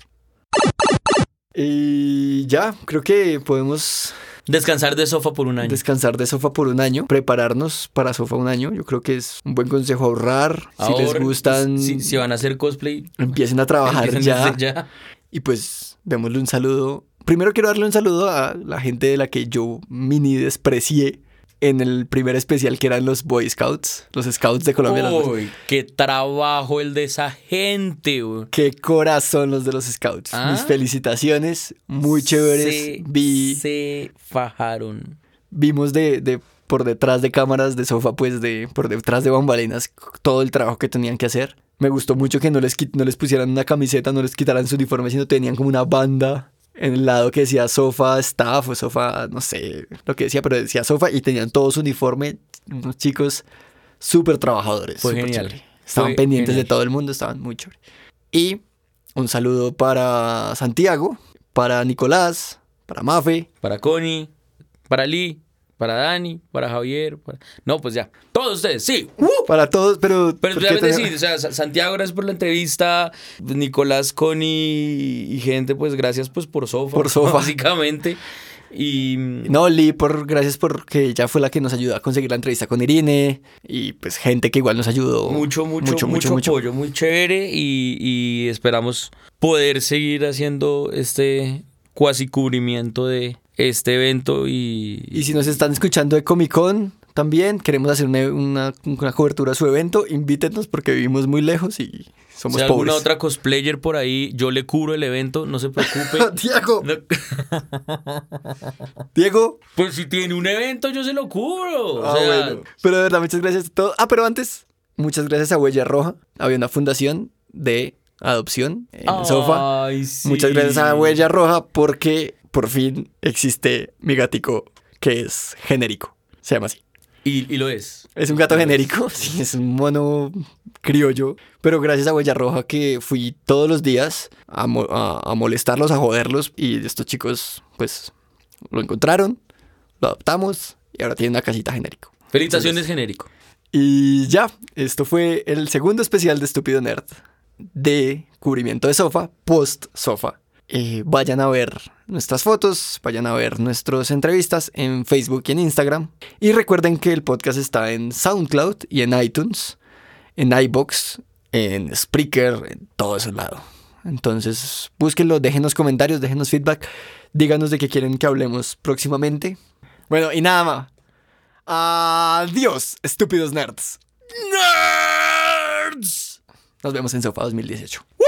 Y ya, creo que podemos descansar de Sofá por un año. descansar de Sofá por un año, prepararnos para Sofá un año. Yo creo que es un buen consejo ahorrar. Si les gustan, si van a hacer cosplay, empiecen a trabajar empiecen ya. desde ya. Y pues démosle un saludo. Primero quiero darle un saludo a la gente de la que yo mini desprecié en el primer especial, que eran los Boy Scouts, los Scouts de Colombia. Uy, qué trabajo el de esa gente, güey. Qué corazón los de los Scouts. ¿Ah? Mis felicitaciones, muy chéveres. Se fajaron. Vimos de por detrás de cámaras de Sofá, pues por detrás de bambalinas, todo el trabajo que tenían que hacer. Me gustó mucho que no les pusieran una camiseta, no les quitaran su uniforme, sino tenían como una banda en el lado que decía Sofá Staff o Sofá, no sé lo que decía, pero decía Sofá, y tenían todo su uniforme. Unos chicos súper trabajadores. Fue súper genial. chévere. Estaban Fue pendientes genial. de todo el mundo, estaban muy chévere. Y un saludo para Santiago, para Nicolás, para Mafe. Para Connie, para Lee, para Dani, para Javier. No, pues ya. Todos ustedes, sí. Para todos, pero Pero ¿por qué realmente tenemos- sí, o sea, Santiago, gracias por la entrevista. Nicolás, Connie y gente, pues gracias pues por Sofá. Por Sofá. Básicamente. Y No, Lee, gracias porque ella fue la que nos ayudó a conseguir la entrevista con Irene. Y pues gente que igual nos ayudó. mucho apoyo, muy chévere. Y esperamos poder seguir haciendo este cuasi cubrimiento de este evento. Y si nos están escuchando de Comic Con, también queremos hacer una cobertura a su evento. Invítenos porque vivimos muy lejos y somos si alguna pobres. otra cosplayer por ahí, yo le cubro el evento, no se preocupe. Diego, No- Diego. Pues si tiene un evento, yo se lo cubro. O Ah, sea, bueno. Pero de verdad, muchas gracias a todos. Ah, pero antes, muchas gracias a Huella Roja. Había una fundación de adopción en Sofá. ay, sí. Muchas gracias a Huella Roja porque por fin existe mi gatico que es genérico. Se llama así. Y lo es. Es un gato genérico, sí, es un mono criollo. Pero gracias a Huella Roja que fui todos los días a molestarlos, a joderlos. Y estos chicos, pues, lo encontraron, lo adoptamos y ahora tiene una casita genérico. Felicitaciones, genérico. Y ya, esto fue el segundo especial de Estúpido Nerd de cubrimiento de Sofá, post Sofá. Vayan a ver nuestras fotos, vayan a ver nuestras entrevistas en Facebook y en Instagram. Y recuerden que el podcast está en SoundCloud y en iTunes, en iVoox, en Spreaker, en todo ese lado. Entonces, búsquenlo, déjenos comentarios, déjenos feedback, díganos de qué quieren que hablemos próximamente. Bueno, y nada más. Adiós, estúpidos nerds. Nerds. Nos vemos en Sofá 2018.